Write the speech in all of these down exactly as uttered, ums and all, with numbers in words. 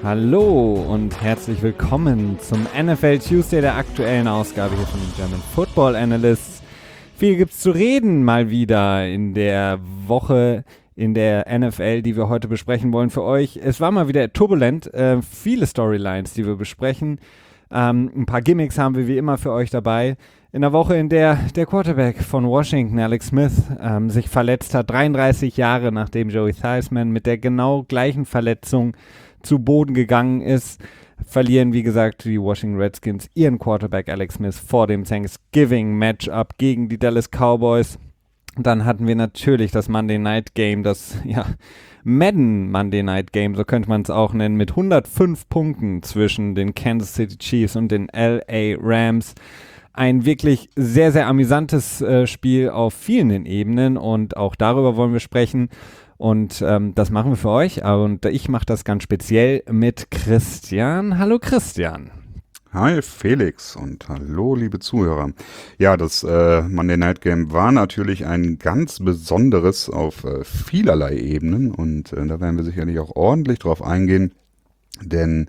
Hallo und herzlich willkommen zum N F L Tuesday, der aktuellen Ausgabe hier von den German Football Analysts. Viel gibt's zu reden mal wieder in der Woche in der N F L, die wir heute besprechen wollen für euch. Es war mal wieder turbulent, äh, viele Storylines, die wir besprechen. Ähm, ein paar Gimmicks haben wir wie immer für euch dabei. In der Woche, in der der Quarterback von Washington, Alex Smith, ähm, sich verletzt hat, dreiunddreißig Jahre nachdem Joey Theismann mit der genau gleichen Verletzung zu Boden gegangen ist, verlieren, wie gesagt, die Washington Redskins ihren Quarterback Alex Smith vor dem Thanksgiving-Matchup gegen die Dallas Cowboys. Dann hatten wir natürlich das Monday Night Game, das, ja, Madden Monday Night Game, so könnte man es auch nennen, mit hundertfünf Punkten zwischen den Kansas City Chiefs und den L A Rams. Ein wirklich sehr, sehr amüsantes äh, Spiel auf vielen Ebenen und auch darüber wollen wir sprechen. Und ähm, das machen wir für euch. Und ich mache das ganz speziell mit Christian. Hallo Christian. Hi Felix und hallo liebe Zuhörer. Ja, das äh, Monday Night Game war natürlich ein ganz besonderes auf äh, vielerlei Ebenen. Und äh, da werden wir sicherlich auch ordentlich drauf eingehen. Denn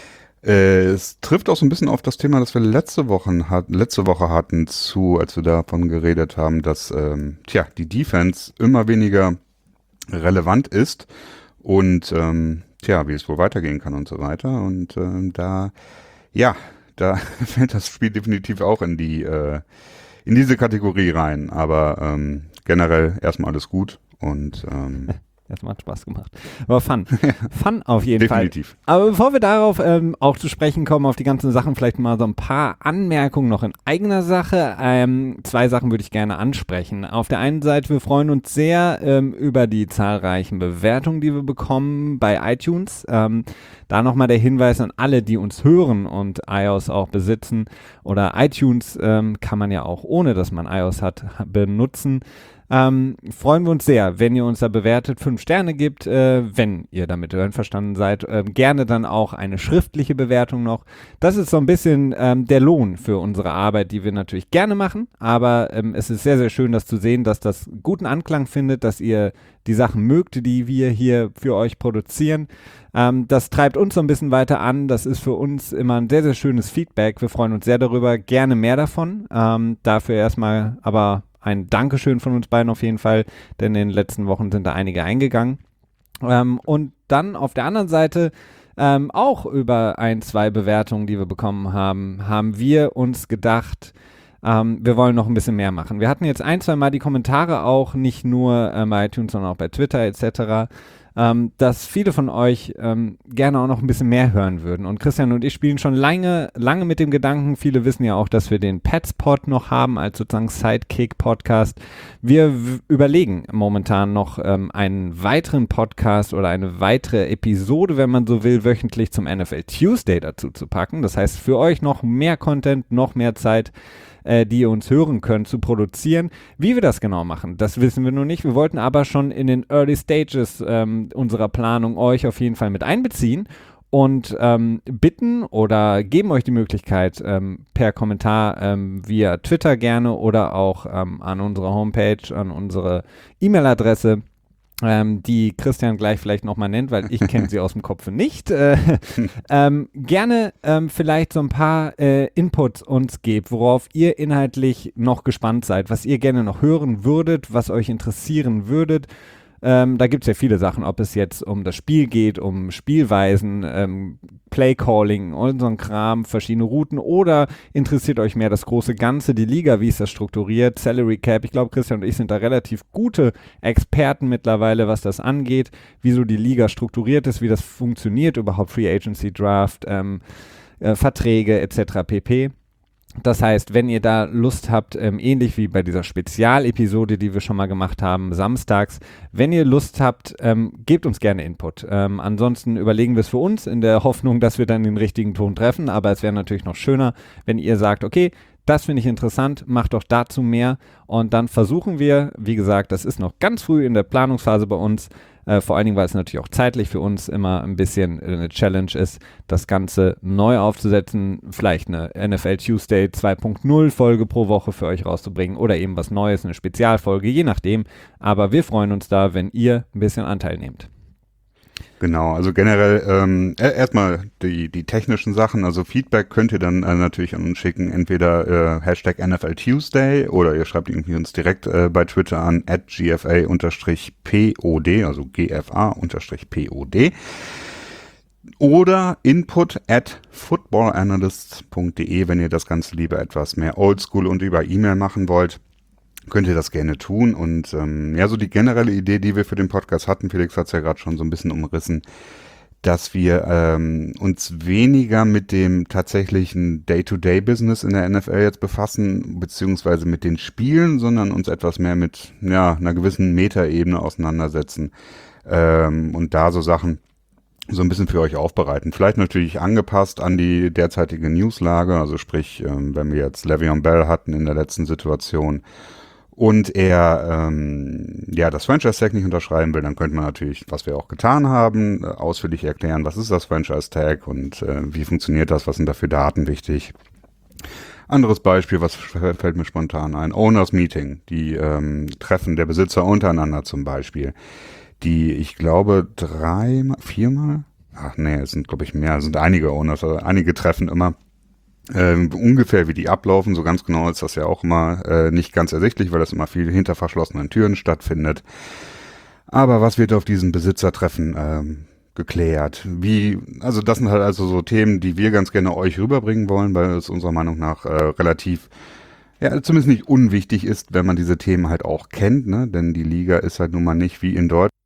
äh, es trifft auch so ein bisschen auf das Thema, das wir letzte Woche, hat, letzte Woche hatten, zu, als wir davon geredet haben, dass ähm, tja, die Defense immer weniger relevant ist und ähm, tja, wie es wohl weitergehen kann und so weiter. Und ähm, da, ja, da fällt das Spiel definitiv auch in die äh, in diese Kategorie rein. Aber ähm, generell erstmal alles gut und ähm, Erstmal hat Spaß gemacht. Aber Fun. Fun auf jeden definitiv. Fall. Aber bevor wir darauf ähm, auch zu sprechen kommen, auf die ganzen Sachen, vielleicht mal so ein paar Anmerkungen noch in eigener Sache. Ähm, zwei Sachen würde ich gerne ansprechen. Auf der einen Seite, wir freuen uns sehr ähm, über die zahlreichen Bewertungen, die wir bekommen bei iTunes. Ähm, da nochmal der Hinweis an alle, die uns hören und iOS auch besitzen. Oder iTunes ähm, kann man ja auch, ohne dass man iOS hat, benutzen. Ähm, freuen wir uns sehr, wenn ihr uns da bewertet, fünf Sterne gibt, äh, wenn ihr damit einverstanden seid. Ähm, gerne dann auch eine schriftliche Bewertung noch. Das ist so ein bisschen ähm, der Lohn für unsere Arbeit, die wir natürlich gerne machen. Aber ähm, es ist sehr, sehr schön, das zu sehen, dass das guten Anklang findet, dass ihr die Sachen mögt, die wir hier für euch produzieren. Ähm, das treibt uns so ein bisschen weiter an. Das ist für uns immer ein sehr, sehr schönes Feedback. Wir freuen uns sehr darüber. Gerne mehr davon. Ähm, dafür erstmal aber ein Dankeschön von uns beiden auf jeden Fall, denn in den letzten Wochen sind da einige eingegangen. Ähm, und dann auf der anderen Seite ähm, auch über ein, zwei Bewertungen, die wir bekommen haben, haben wir uns gedacht, ähm, wir wollen noch ein bisschen mehr machen. Wir hatten jetzt ein, zwei Mal die Kommentare auch, nicht nur ähm, bei iTunes, sondern auch bei Twitter et cetera, Ähm, dass viele von euch ähm, gerne auch noch ein bisschen mehr hören würden. Und Christian und ich spielen schon lange, lange mit dem Gedanken, viele wissen ja auch, dass wir den Petspod noch haben, als sozusagen Sidekick-Podcast. Wir w- überlegen momentan noch ähm, einen weiteren Podcast oder eine weitere Episode, wenn man so will, wöchentlich zum N F L Tuesday dazu zu packen. Das heißt, für euch noch mehr Content, noch mehr Zeit, äh, die ihr uns hören könnt, zu produzieren. Wie wir das genau machen, das wissen wir noch nicht. Wir wollten aber schon in den Early Stages ähm, unserer Planung euch auf jeden Fall mit einbeziehen und ähm, bitten oder geben euch die Möglichkeit, ähm, per Kommentar ähm, via Twitter gerne oder auch ähm, an unserer Homepage, an unsere E-Mail-Adresse, Ähm, die Christian gleich vielleicht nochmal nennt, weil ich kenne sie aus dem Kopf nicht, äh, ähm, gerne ähm, vielleicht so ein paar äh, Inputs uns gebt, worauf ihr inhaltlich noch gespannt seid, was ihr gerne noch hören würdet, was euch interessieren würdet. Ähm, da gibt es ja viele Sachen, ob es jetzt um das Spiel geht, um Spielweisen, ähm, Playcalling und so ein Kram, verschiedene Routen, oder interessiert euch mehr das große Ganze, die Liga, wie ist das strukturiert, Salary Cap. Ich glaube, Christian und ich sind da relativ gute Experten mittlerweile, was das angeht, wie so die Liga strukturiert ist, wie das funktioniert, überhaupt Free Agency Draft, ähm, äh, Verträge et cetera pp. Das heißt, wenn ihr da Lust habt, ähm, ähnlich wie bei dieser Spezialepisode, die wir schon mal gemacht haben, samstags, wenn ihr Lust habt, ähm, gebt uns gerne Input. Ähm, ansonsten überlegen wir es für uns in der Hoffnung, dass wir dann den richtigen Ton treffen, aber es wäre natürlich noch schöner, wenn ihr sagt, okay, das finde ich interessant, macht doch dazu mehr, und dann versuchen wir, wie gesagt, das ist noch ganz früh in der Planungsphase bei uns, Äh, vor allen Dingen, weil es natürlich auch zeitlich für uns immer ein bisschen eine Challenge ist, das Ganze neu aufzusetzen, vielleicht eine N F L Tuesday zwei Punkt null Folge pro Woche für euch rauszubringen oder eben was Neues, eine Spezialfolge, je nachdem. Aber wir freuen uns da, wenn ihr ein bisschen Anteil nehmt. Genau, also generell ähm, e- erstmal die, die technischen Sachen, also Feedback könnt ihr dann äh, natürlich an uns schicken, entweder äh, Hashtag N F L Tuesday oder ihr schreibt irgendwie uns direkt äh, bei Twitter an at G F A-P O D, also G F A-P O D oder input at footballanalysts punkt de, wenn ihr das Ganze lieber etwas mehr oldschool und über E-Mail machen wollt. Könnt ihr das gerne tun und ähm, ja, so die generelle Idee, die wir für den Podcast hatten, Felix hat es ja gerade schon so ein bisschen umrissen, dass wir ähm, uns weniger mit dem tatsächlichen Day-to-Day-Business in der N F L jetzt befassen, beziehungsweise mit den Spielen, sondern uns etwas mehr mit ja, einer gewissen Metaebene auseinandersetzen ähm, und da so Sachen so ein bisschen für euch aufbereiten. Vielleicht natürlich angepasst an die derzeitige Newslage, also sprich, ähm, wenn wir jetzt Le'Veon Bell hatten in der letzten Situation, und er ähm, ja das Franchise-Tag nicht unterschreiben will, dann könnte man natürlich, was wir auch getan haben, äh, ausführlich erklären, was ist das Franchise-Tag und äh, wie funktioniert das, was sind da für Daten wichtig. Anderes Beispiel, was fällt mir spontan ein, Owners Meeting, die ähm, Treffen der Besitzer untereinander zum Beispiel, die ich glaube dreimal, viermal, ach nee, es sind glaube ich mehr, es sind einige Owners, also einige Treffen immer, Ähm, ungefähr wie die ablaufen, so ganz genau ist das ja auch immer äh, nicht ganz ersichtlich, weil das immer viel hinter verschlossenen Türen stattfindet. Aber was wird auf diesen Besitzertreffen ähm, geklärt? Wie, also das sind halt also so Themen, die wir ganz gerne euch rüberbringen wollen, weil es unserer Meinung nach äh, relativ, ja, zumindest nicht unwichtig ist, wenn man diese Themen halt auch kennt, ne? Denn die Liga ist halt nun mal nicht wie in Deutschland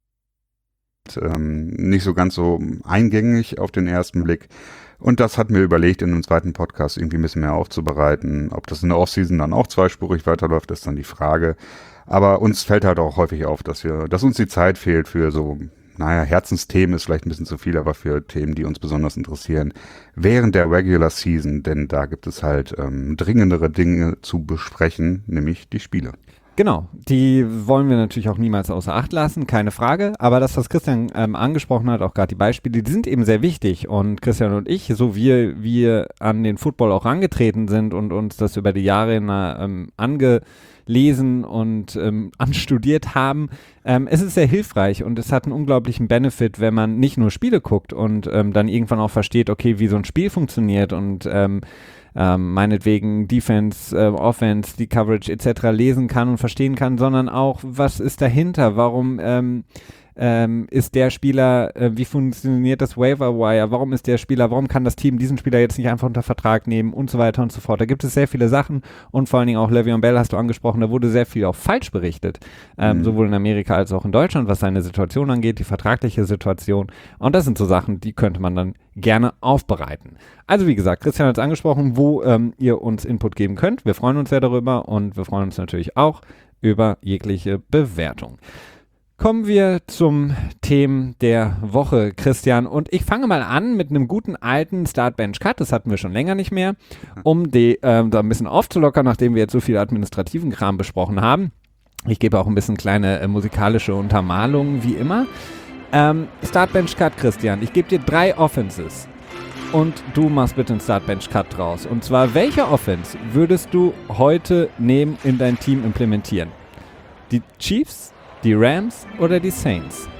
ähm, nicht so ganz so eingängig auf den ersten Blick. Und das hat mir überlegt, in einem zweiten Podcast irgendwie ein bisschen mehr aufzubereiten. Ob das in der Offseason dann auch zweispurig weiterläuft, ist dann die Frage. Aber uns fällt halt auch häufig auf, dass wir, dass uns die Zeit fehlt für so, naja, Herzensthemen ist vielleicht ein bisschen zu viel, aber für Themen, die uns besonders interessieren, während der Regular Season, denn da gibt es halt ähm, dringendere Dinge zu besprechen, nämlich die Spiele. Genau, die wollen wir natürlich auch niemals außer Acht lassen, keine Frage. Aber das, was Christian ähm, angesprochen hat, auch gerade die Beispiele, die sind eben sehr wichtig. Und Christian und ich, so wie wir an den Football auch rangetreten sind und uns das über die Jahre ähm, angelesen und ähm, anstudiert haben, ähm, es ist sehr hilfreich und es hat einen unglaublichen Benefit, wenn man nicht nur Spiele guckt und ähm, dann irgendwann auch versteht, okay, wie so ein Spiel funktioniert und ähm, Ähm, meinetwegen Defense, äh, Offense, die Coverage et cetera lesen kann und verstehen kann, sondern auch, was ist dahinter, warum ähm, ähm, ist der Spieler, äh, wie funktioniert das Waiver Wire, warum ist der Spieler, warum kann das Team diesen Spieler jetzt nicht einfach unter Vertrag nehmen und so weiter und so fort. Da gibt es sehr viele Sachen und vor allen Dingen auch Le'Veon Bell hast du angesprochen, da wurde sehr viel auch falsch berichtet, ähm, mhm. sowohl in Amerika als auch in Deutschland, was seine Situation angeht, die vertragliche Situation, und das sind so Sachen, die könnte man dann gerne aufbereiten. Also wie gesagt, Christian hat es angesprochen, wo ähm, ihr uns Input geben könnt. Wir freuen uns sehr darüber und wir freuen uns natürlich auch über jegliche Bewertung. Kommen wir zum Thema der Woche, Christian. Und ich fange mal an mit einem guten alten Start-Bench-Cut. Das hatten wir schon länger nicht mehr, um die ähm, da ein bisschen aufzulockern, nachdem wir jetzt so viel administrativen Kram besprochen haben. Ich gebe auch ein bisschen kleine äh, musikalische Untermalungen, wie immer. Ähm, Start-Bench-Cut, Christian. Ich gebe dir drei Offenses. Und du machst bitte einen Start-Bench-Cut draus. Und zwar, welche Offense würdest du heute nehmen, in dein Team implementieren? Die Chiefs, die Rams oder die Saints?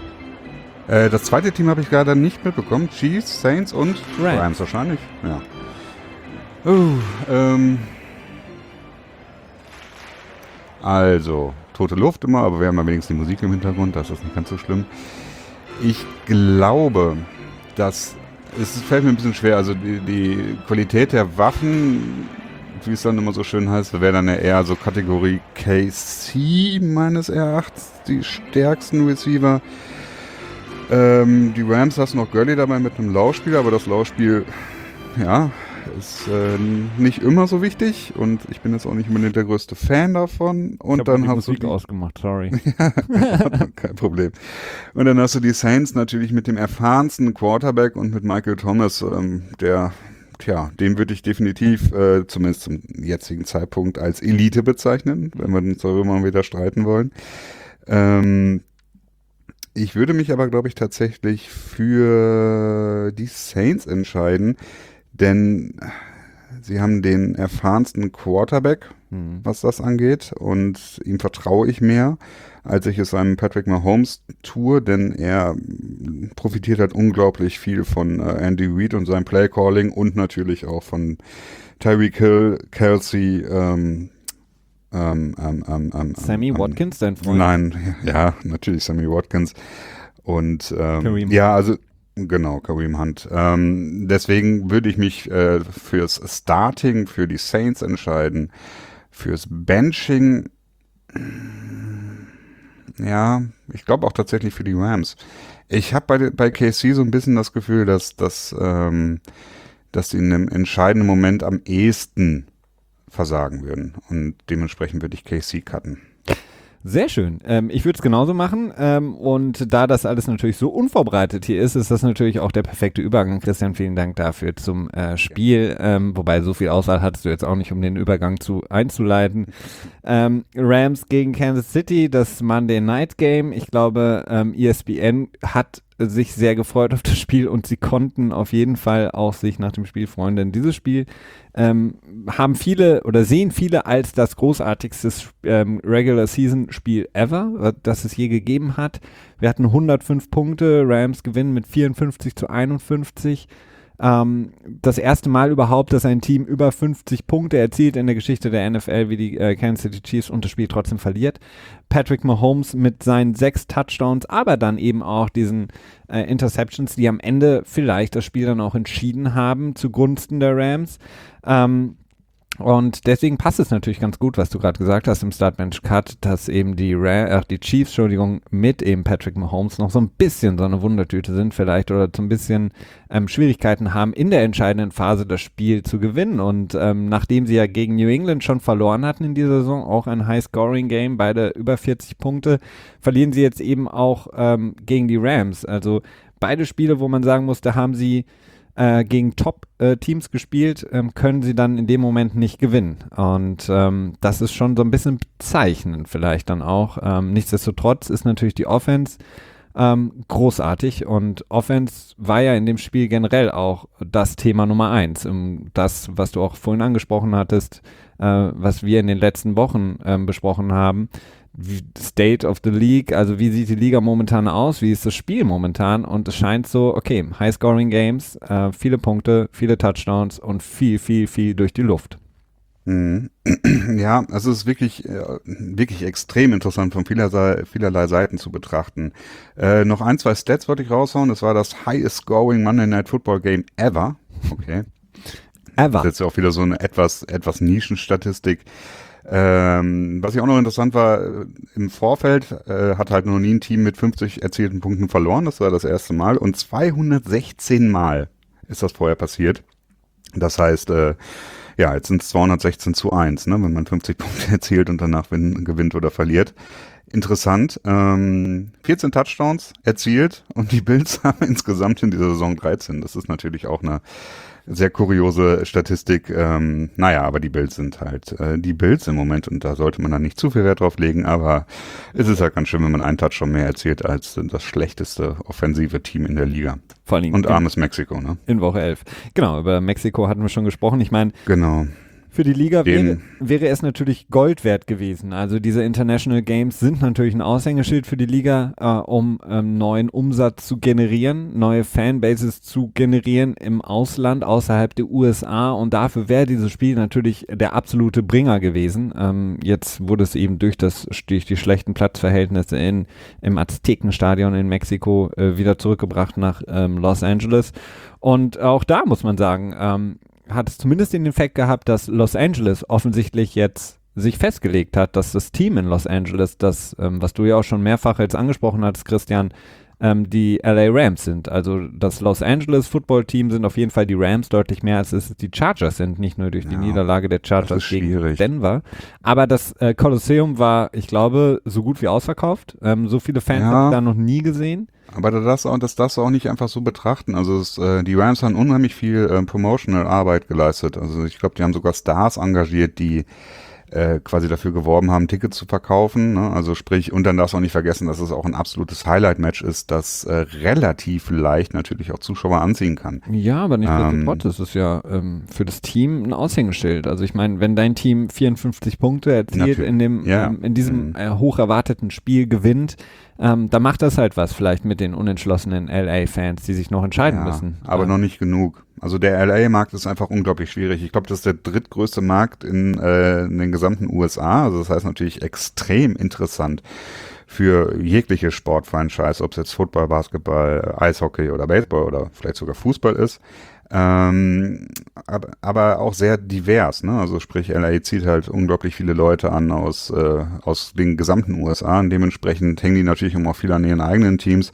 Äh, das zweite Team habe ich gerade nicht mitbekommen. Chiefs, Saints und Rams, Rams wahrscheinlich. Ja. Uh, ähm. Also, tote Luft immer, aber wir haben ja wenigstens die Musik im Hintergrund, das ist nicht ganz so schlimm. Ich glaube, dass es fällt mir ein bisschen schwer, also die, die Qualität der Waffen, wie es dann immer so schön heißt, wäre dann ja eher so Kategorie K C meines Erachtens, die stärksten Receiver. Ähm, die Rams hast noch Gurley dabei mit einem Laufspiel, aber das Laufspiel, ja, ist äh, nicht immer so wichtig und ich bin jetzt auch nicht unbedingt der größte Fan davon. Und ich dann die hast Musik du die ausgemacht, sorry. Ja, kein Problem. Und dann hast du die Saints natürlich mit dem erfahrensten Quarterback und mit Michael Thomas, ähm, der, tja, den würde ich definitiv, äh, zumindest zum jetzigen Zeitpunkt, als Elite bezeichnen, wenn wir uns darüber mal wieder streiten wollen. Ähm, ich würde mich aber, glaube ich, tatsächlich für die Saints entscheiden, denn sie haben den erfahrensten Quarterback hm. was das angeht. Und ihm vertraue ich mehr, als ich es einem Patrick Mahomes tue, denn er profitiert halt unglaublich viel von äh, Andy Reid und seinem Playcalling und natürlich auch von Tyreek Hill, Kelsey, ähm, ähm, ähm, ähm, ähm, Sammy ähm, Watkins, dein Freund? Nein, ja, natürlich Sammy Watkins. Und ähm, Kareem ja, also genau, Kareem Hunt. Ähm, deswegen würde ich mich äh, fürs Starting für die Saints entscheiden. Fürs Benching, ja, ich glaube auch tatsächlich für die Rams. Ich habe bei, bei K C so ein bisschen das Gefühl, dass, dass, ähm, dass die in einem entscheidenden Moment am ehesten versagen würden. Und dementsprechend würde ich K C cutten. Sehr schön. Ähm, ich würde es genauso machen. Ähm, und da das alles natürlich so unvorbereitet hier ist, ist das natürlich auch der perfekte Übergang. Christian, vielen Dank dafür zum äh, Spiel. Ähm, wobei so viel Auswahl hattest du jetzt auch nicht, um den Übergang zu einzuleiten. Ähm, Rams gegen Kansas City, das Monday Night Game. Ich glaube, ähm, E S P N hat sich sehr gefreut auf das Spiel und sie konnten auf jeden Fall auch sich nach dem Spiel freuen, denn dieses Spiel ähm, haben viele oder sehen viele als das großartigste ähm, Regular-Season-Spiel ever, das es je gegeben hat. Wir hatten hundertfünf Punkte, Rams gewinnen mit vierundfünfzig zu einundfünfzig. Ähm, das erste Mal überhaupt, dass ein Team über fünfzig Punkte erzielt in der Geschichte der N F L wie die äh, Kansas City Chiefs und das Spiel trotzdem verliert. Patrick Mahomes mit seinen sechs Touchdowns, aber dann eben auch diesen äh, Interceptions, die am Ende vielleicht das Spiel dann auch entschieden haben zugunsten der Rams. Ähm, Und deswegen passt es natürlich ganz gut, was du gerade gesagt hast im Start-Bench-Cut, dass eben die, Ra- äh, die Chiefs, Entschuldigung, mit eben Patrick Mahomes noch so ein bisschen so eine Wundertüte sind vielleicht oder so ein bisschen ähm, Schwierigkeiten haben, in der entscheidenden Phase das Spiel zu gewinnen. Und ähm, nachdem sie ja gegen New England schon verloren hatten in dieser Saison, auch ein High-Scoring-Game, beide über vierzig Punkte, verlieren sie jetzt eben auch ähm, gegen die Rams. Also beide Spiele, wo man sagen muss, da haben sie Äh, gegen Top-Teams äh, gespielt, ähm, können sie dann in dem Moment nicht gewinnen. Und ähm, das ist schon so ein bisschen bezeichnend vielleicht dann auch. Ähm, nichtsdestotrotz ist natürlich die Offense ähm, großartig und Offense war ja in dem Spiel generell auch das Thema Nummer eins. Ähm, das, was du auch vorhin angesprochen hattest, äh, was wir in den letzten Wochen ähm, besprochen haben. State of the League, also wie sieht die Liga momentan aus, wie ist das Spiel momentan und es scheint so, okay, High-Scoring-Games, äh, viele Punkte, viele Touchdowns und viel, viel, viel durch die Luft. Mhm. Ja, also es ist wirklich, äh, wirklich extrem interessant von vielerlei, vielerlei Seiten zu betrachten. Äh, noch ein, zwei Stats wollte ich raushauen, das war das Highest-Scoring Monday Night Football Game ever, okay. Ever. Das ist jetzt auch wieder so eine etwas, etwas Nischenstatistik. Ähm, was ich auch noch interessant war, äh, im Vorfeld äh, hat halt noch nie ein Team mit fünfzig erzielten Punkten verloren, das war das erste Mal und zweihundertsechzehn Mal ist das vorher passiert. Das heißt, äh, ja, jetzt sind es zweihundertsechzehn zu eins, ne, wenn man fünfzig Punkte erzielt und danach win- gewinnt oder verliert. Interessant, ähm, vierzehn Touchdowns erzielt und die Bills haben insgesamt in dieser Saison dreizehn. Das ist natürlich auch eine sehr kuriose Statistik. Ähm, naja, aber die Bills sind halt äh, die Bills im Moment und da sollte man dann nicht zu viel Wert drauf legen, aber es ist halt ganz schön, wenn man einen Touchdown mehr erzielt als das schlechteste offensive Team in der Liga. Vor allem und armes Mexiko, ne? In Woche elf. Genau, über Mexiko hatten wir schon gesprochen. Ich meine, genau. Für die Liga wäre, wäre es natürlich Gold wert gewesen. Also diese International Games sind natürlich ein Aushängeschild für die Liga, äh, um ähm, neuen Umsatz zu generieren, neue Fanbases zu generieren im Ausland, außerhalb der U S A und dafür wäre dieses Spiel natürlich der absolute Bringer gewesen. Ähm, jetzt wurde es eben durch, das, durch die schlechten Platzverhältnisse in, im Aztekenstadion in Mexiko äh, wieder zurückgebracht nach ähm, Los Angeles und auch da muss man sagen, ähm, hat es zumindest den Effekt gehabt, dass Los Angeles offensichtlich jetzt sich festgelegt hat, dass das Team in Los Angeles, das, ähm, was du ja auch schon mehrfach jetzt angesprochen hattest, Christian, ähm, die L A Rams sind. Also das Los Angeles Football Team sind auf jeden Fall die Rams deutlich mehr, als es die Chargers sind, nicht nur durch die ja, Niederlage der Chargers gegen Denver. Aber das äh, Kolosseum war, ich glaube, so gut wie ausverkauft. Ähm, so viele Fans ja. habe ich da noch nie gesehen. Aber das, das darfst du auch nicht einfach so betrachten. Also es, äh, die Rams haben unheimlich viel äh, Promotional-Arbeit geleistet. Also ich glaube, die haben sogar Stars engagiert, die äh, quasi dafür geworben haben, Tickets zu verkaufen. Ne? Also sprich, und dann darfst du auch nicht vergessen, dass es auch ein absolutes Highlight-Match ist, das äh, relativ leicht natürlich auch Zuschauer anziehen kann. Ja, aber nichtsdestotrotz Ähm, ist es ja ähm, für das Team ein Aushängeschild. Also ich meine, wenn dein Team vierundfünfzig Punkte erzielt Natürlich. in dem Ja. ähm, in diesem Mhm. äh, hoch erwarteten Spiel gewinnt, ähm, da macht das halt was vielleicht mit den unentschlossenen L A-Fans, die sich noch entscheiden Ja, müssen. aber ähm, noch nicht genug. Also der L A-Markt ist einfach unglaublich schwierig. Ich glaube, das ist der drittgrößte Markt in, äh, in den gesamten U S A. Also das heißt natürlich extrem interessant für jegliche Sportfranchise, ob es jetzt Football, Basketball, Eishockey oder Baseball oder vielleicht sogar Fußball ist. Ähm, aber, aber auch sehr divers, ne? Also sprich, L A zieht halt unglaublich viele Leute an aus, äh, aus den gesamten U S A und dementsprechend hängen die natürlich immer auch viel an ihren eigenen Teams.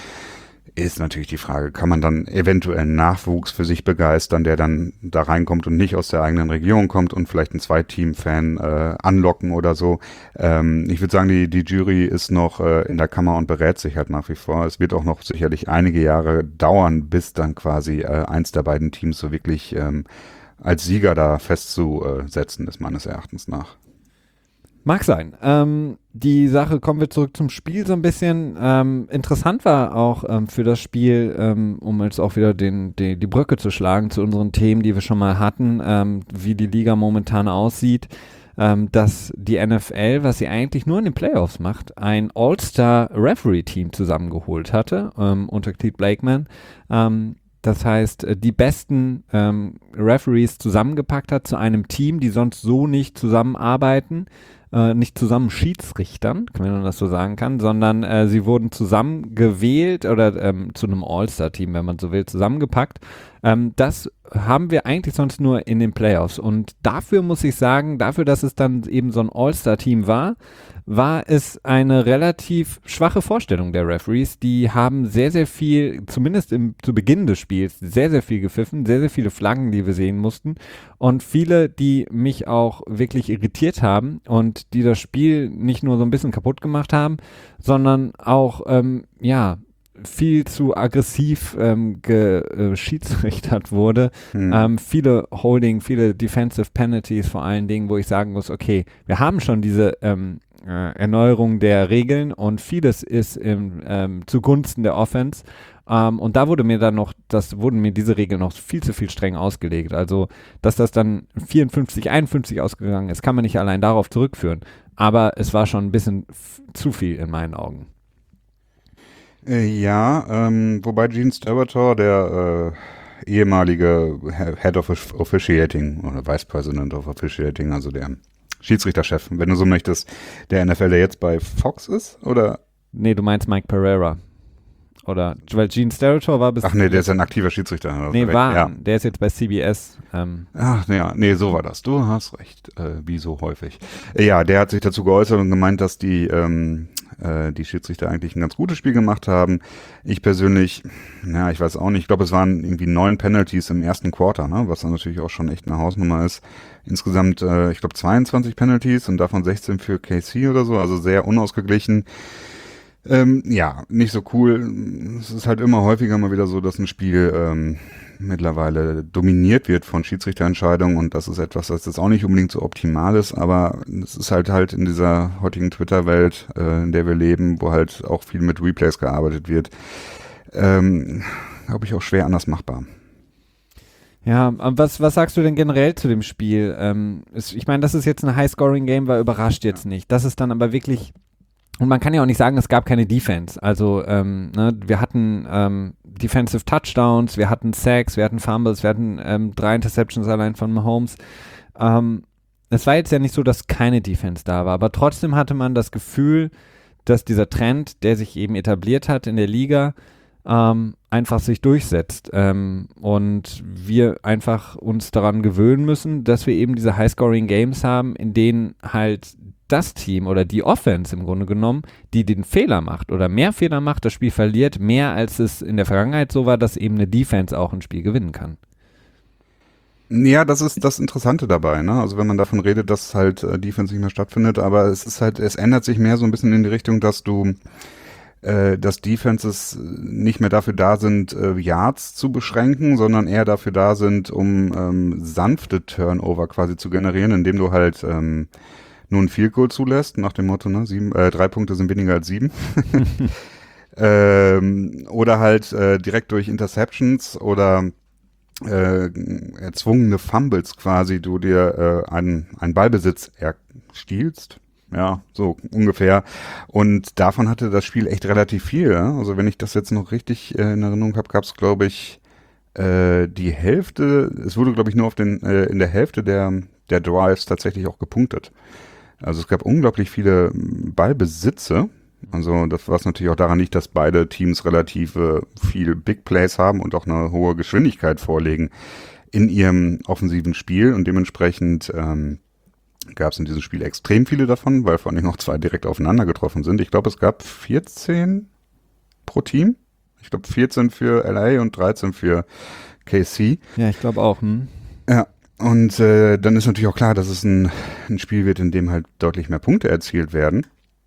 Ist natürlich die Frage, kann man dann eventuell einen Nachwuchs für sich begeistern, der dann da reinkommt und nicht aus der eigenen Region kommt und vielleicht einen Zwei-Team-Fan äh, anlocken oder so. Ähm, ich würde sagen, die, die Jury ist noch äh, in der Kammer und berät sich halt nach wie vor. Es wird auch noch sicherlich einige Jahre dauern, bis dann quasi äh, eins der beiden Teams so wirklich ähm, als Sieger da festzusetzen ist, meines Erachtens nach. Mag sein. Ähm, die Sache, kommen wir zurück zum Spiel so ein bisschen. Ähm, interessant war auch ähm, für das Spiel, ähm, um jetzt auch wieder den, die, die Brücke zu schlagen zu unseren Themen, die wir schon mal hatten, ähm, wie die Liga momentan aussieht, ähm, dass die N F L, was sie eigentlich nur in den Playoffs macht, ein All-Star-Referee-Team zusammengeholt hatte, ähm, unter Clete Blakeman. Ähm, Das heißt, äh, die besten ähm, Referees zusammengepackt hat zu einem Team, die sonst so nicht zusammenarbeiten, äh, nicht zusammen Schiedsrichtern, wenn man das so sagen kann, sondern äh, sie wurden zusammengewählt oder ähm, zu einem All-Star-Team, wenn man so will, zusammengepackt. Ähm, das haben wir eigentlich sonst nur in den Playoffs. Und dafür muss ich sagen, dafür, dass es dann eben so ein All-Star-Team war, war es eine relativ schwache Vorstellung der Referees. Die haben sehr, sehr viel, zumindest im, zu Beginn des Spiels, sehr, sehr viel gepfiffen, sehr, sehr viele Flaggen, die wir sehen mussten. Und viele, die mich auch wirklich irritiert haben und die das Spiel nicht nur so ein bisschen kaputt gemacht haben, sondern auch, ähm, ja, viel zu aggressiv ähm, geschiedsrichtert wurde. Hm. Ähm, viele Holding, viele Defensive Penalties vor allen Dingen, wo ich sagen muss, okay, wir haben schon diese ähm, äh, Erneuerung der Regeln und vieles ist im, ähm, zugunsten der Offense. Ähm, und da wurde mir dann noch, das wurden mir diese Regeln noch viel zu viel streng ausgelegt. Also, dass das dann vierundfünfzig, einundfünfzig ausgegangen ist, kann man nicht allein darauf zurückführen. Aber es war schon ein bisschen f- zu viel in meinen Augen. Äh, ja, ähm, wobei Gene Steratore, der äh, ehemalige Head of Officiating oder Vice President of Officiating, also der Schiedsrichterchef, wenn du so möchtest, der N F L, der jetzt bei Fox ist, oder? Nee, du meinst Mike Pereira. Oder, weil Gene Steratore war bis... Ach nee, der ist ein aktiver Schiedsrichter. hast Nee, recht, war. ja. Der ist jetzt bei C B S. Ähm, Ach, ja, nee, so war das. Du hast recht, äh, wie so häufig. Äh, ja, der hat sich dazu geäußert und gemeint, dass die, ähm, äh, die Schiedsrichter eigentlich ein ganz gutes Spiel gemacht haben. Ich persönlich, ja, ich weiß auch nicht, ich glaube, es waren irgendwie neun Penalties im ersten Quarter, ne, was dann natürlich auch schon echt eine Hausnummer ist. Insgesamt, äh, ich glaube, zweiundzwanzig Penalties und davon sechzehn für K C oder so, also sehr unausgeglichen. Ähm, ja, nicht so cool. Es ist halt immer häufiger mal wieder so, dass ein Spiel ähm, mittlerweile dominiert wird von Schiedsrichterentscheidungen und das ist etwas, das jetzt auch nicht unbedingt so optimal ist, aber es ist halt halt in dieser heutigen Twitter-Welt, äh, in der wir leben, wo halt auch viel mit Replays gearbeitet wird, ähm, glaube ich auch schwer anders machbar. Ja, was, was sagst du denn generell zu dem Spiel? Ähm, ist, ich meine, dass es jetzt ein High-Scoring-Game war, überrascht jetzt nicht. Das ist dann aber wirklich... Und man kann ja auch nicht sagen, es gab keine Defense. Also ähm, ne, wir hatten ähm, Defensive Touchdowns, wir hatten Sacks, wir hatten Fumbles, wir hatten ähm, drei Interceptions allein von Mahomes. Ähm, es war jetzt ja nicht so, dass keine Defense da war, aber trotzdem hatte man das Gefühl, dass dieser Trend, der sich eben etabliert hat in der Liga, ähm, einfach sich durchsetzt. Ähm, und wir einfach uns daran gewöhnen müssen, dass wir eben diese High-Scoring-Games haben, in denen halt das Team oder die Offense im Grunde genommen, die den Fehler macht oder mehr Fehler macht, das Spiel verliert, mehr als es in der Vergangenheit so war, dass eben eine Defense auch ein Spiel gewinnen kann. Ja, das ist das Interessante dabei, ne? Also wenn man davon redet, dass halt äh, Defense nicht mehr stattfindet, aber es ist halt, es ändert sich mehr so ein bisschen in die Richtung, dass du äh, dass Defenses nicht mehr dafür da sind, äh, Yards zu beschränken, sondern eher dafür da sind, um ähm, sanfte Turnover quasi zu generieren, indem du halt ähm, nur ein Field Goal zulässt, nach dem Motto, ne, sieben, äh, drei Punkte sind weniger als sieben. ähm, oder halt äh, direkt durch Interceptions oder äh, erzwungene Fumbles quasi du dir äh, einen, einen Ballbesitz erstiehlst. Ja, so ungefähr. Und davon hatte das Spiel echt relativ viel. Ja? Also wenn ich das jetzt noch richtig äh, in Erinnerung habe, gab es, glaube ich, äh, die Hälfte, es wurde, glaube ich, nur auf den, äh, in der Hälfte der, der Drives tatsächlich auch gepunktet. Also es gab unglaublich viele Ballbesitze. Also das, was natürlich auch daran liegt, dass beide Teams relativ äh, viel Big Plays haben und auch eine hohe Geschwindigkeit vorlegen in ihrem offensiven Spiel. Und dementsprechend ähm, gab es in diesem Spiel extrem viele davon, weil vor allem noch zwei direkt aufeinander getroffen sind. Ich glaube, es gab vierzehn pro Team. Ich glaube, vierzehn für L A und dreizehn für K C. Ja, ich glaube auch. Hm? Ja, und äh, dann ist natürlich auch klar, dass es ein, ein Spiel wird, in dem halt deutlich mehr Punkte erzielt werden.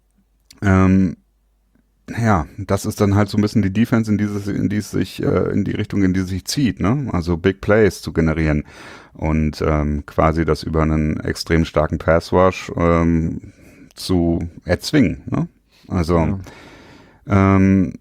Ähm, ja, das ist dann halt so ein bisschen die Defense, in die es, in die es sich, äh, in die Richtung, in die es sich zieht, ne? Also Big Plays zu generieren und ähm, quasi das über einen extrem starken Pass Rush ähm, zu erzwingen, ne? Also ja. Ähm,